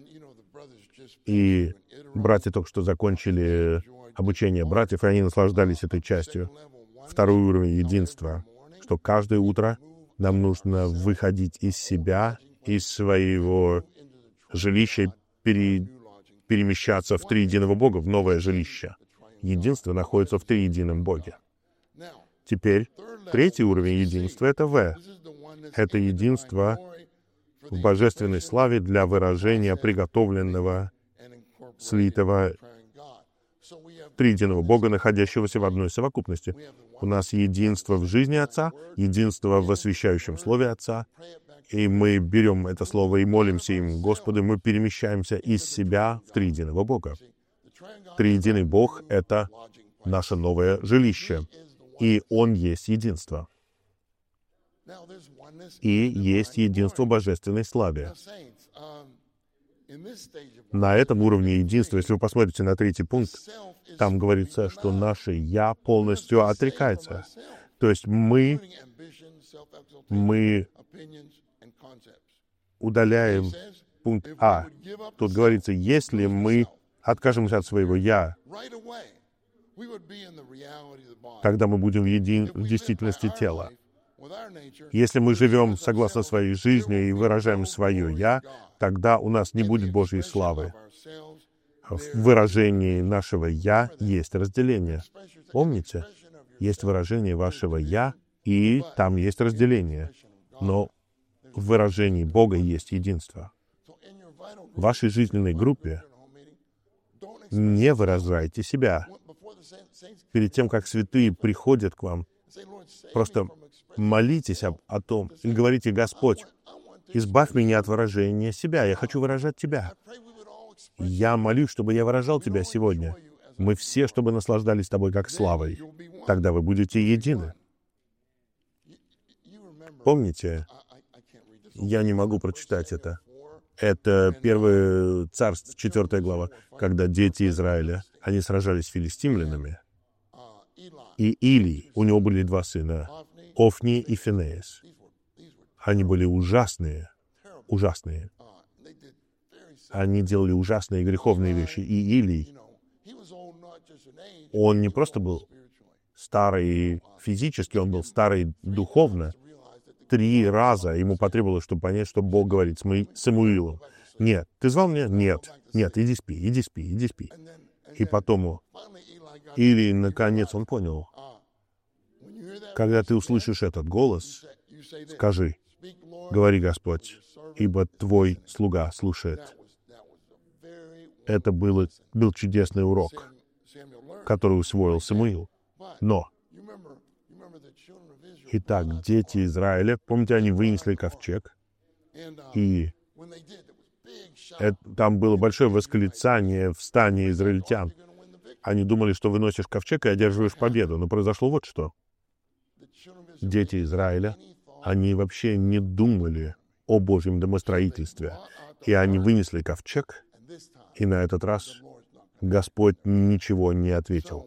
И братья только что закончили обучение братьев, и они наслаждались этой частью. Второй уровень единства, что каждое утро нам нужно выходить из себя, из своего жилища, перемещаться в триединого Бога, в новое жилище. Единство находится в триедином Боге. Теперь 3-й уровень единства — это В. Это единство в божественной славе для выражения приготовленного, слитого триединого Бога, находящегося в одной совокупности. У нас единство в жизни Отца, единство в освящающем Слове Отца, и мы берем это Слово и молимся им. Господи, мы перемещаемся из себя в триединого Бога. Триединый Бог — это наше новое жилище, и Он есть единство. И есть единство в божественной славе. На этом уровне единства, если вы посмотрите на 3 пункт, там говорится, что наше «я» полностью отрекается. То есть мы удаляем пункт А. Тут говорится, если мы откажемся от своего «я», тогда мы будем в действительности тела. Если мы живем согласно своей жизни и выражаем свое «я», тогда у нас не будет Божьей славы. В выражении нашего «я» есть разделение. Помните? Есть выражение вашего «я», и там есть разделение. Но в выражении Бога есть единство. В вашей жизненной группе не выражайте себя. Перед тем, как святые приходят к вам, просто молитесь о том и говорите: «Господь, избавь меня от выражения себя, я хочу выражать Тебя. Я молюсь, чтобы я выражал Тебя сегодня. Мы все, чтобы наслаждались Тобой как славой. Тогда вы будете едины». Помните, я не могу прочитать это. Это 1 Царств, 4 глава, когда дети Израиля, они сражались с филистимлянами. И Илий, у него были 2 сына, Офни и Финеас. Они были ужасные. Они делали ужасные греховные вещи. И Илий, он не просто был старый физически, он был старый духовно. 3 раза ему потребовалось, чтобы понять, что Бог говорит с Самуилом. «Нет, ты звал меня? Нет. Нет, иди спи. И потом Илий, наконец, он понял. Когда ты услышишь этот голос, скажи: «Говори, Господь, ибо Твой слуга слушает». Это был чудесный урок, который усвоил Самуил. Но, итак, дети Израиля, помните, они вынесли ковчег, и там было большое восклицание в стане израильтян. Они думали, что выносишь ковчег и одерживаешь победу. Но произошло вот что. Дети Израиля, они вообще не думали о Божьем домостроительстве. И они вынесли ковчег, и на этот раз Господь ничего не ответил.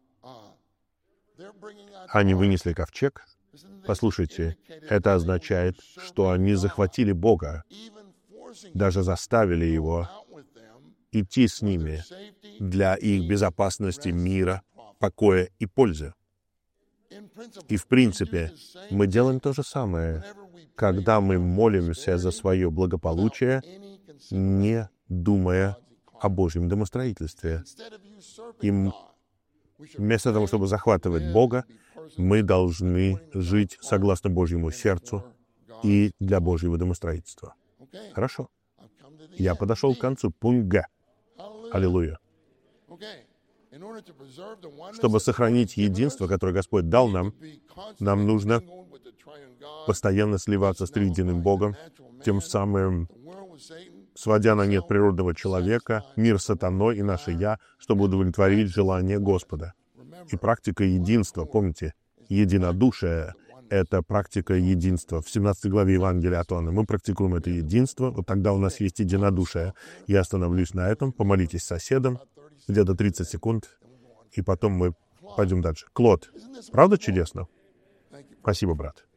Они вынесли ковчег. Послушайте, это означает, что они захватили Бога, даже заставили Его идти с ними для их безопасности, мира, покоя и пользы. И в принципе, мы делаем то же самое, когда мы молимся за свое благополучие, не думая о Божьем домостроительстве. И вместо того, чтобы захватывать Бога, мы должны жить согласно Божьему сердцу и для Божьего домостроительства. Хорошо. Я подошел к концу. Пункт Г. Аллилуйя. Чтобы сохранить единство, которое Господь дал нам нужно постоянно сливаться с триединым Богом, тем самым сводя на нет природного человека, мир сатаной и наше «я», чтобы удовлетворить желание Господа. И практика единства, помните, единодушие — это практика единства. В 17 главе Евангелия от Иоанна мы практикуем это единство, вот тогда у нас есть единодушие. Я остановлюсь на этом, помолитесь с соседом, где-то 30 секунд, и потом мы пойдем дальше. Клод, правда чудесно? Спасибо, брат.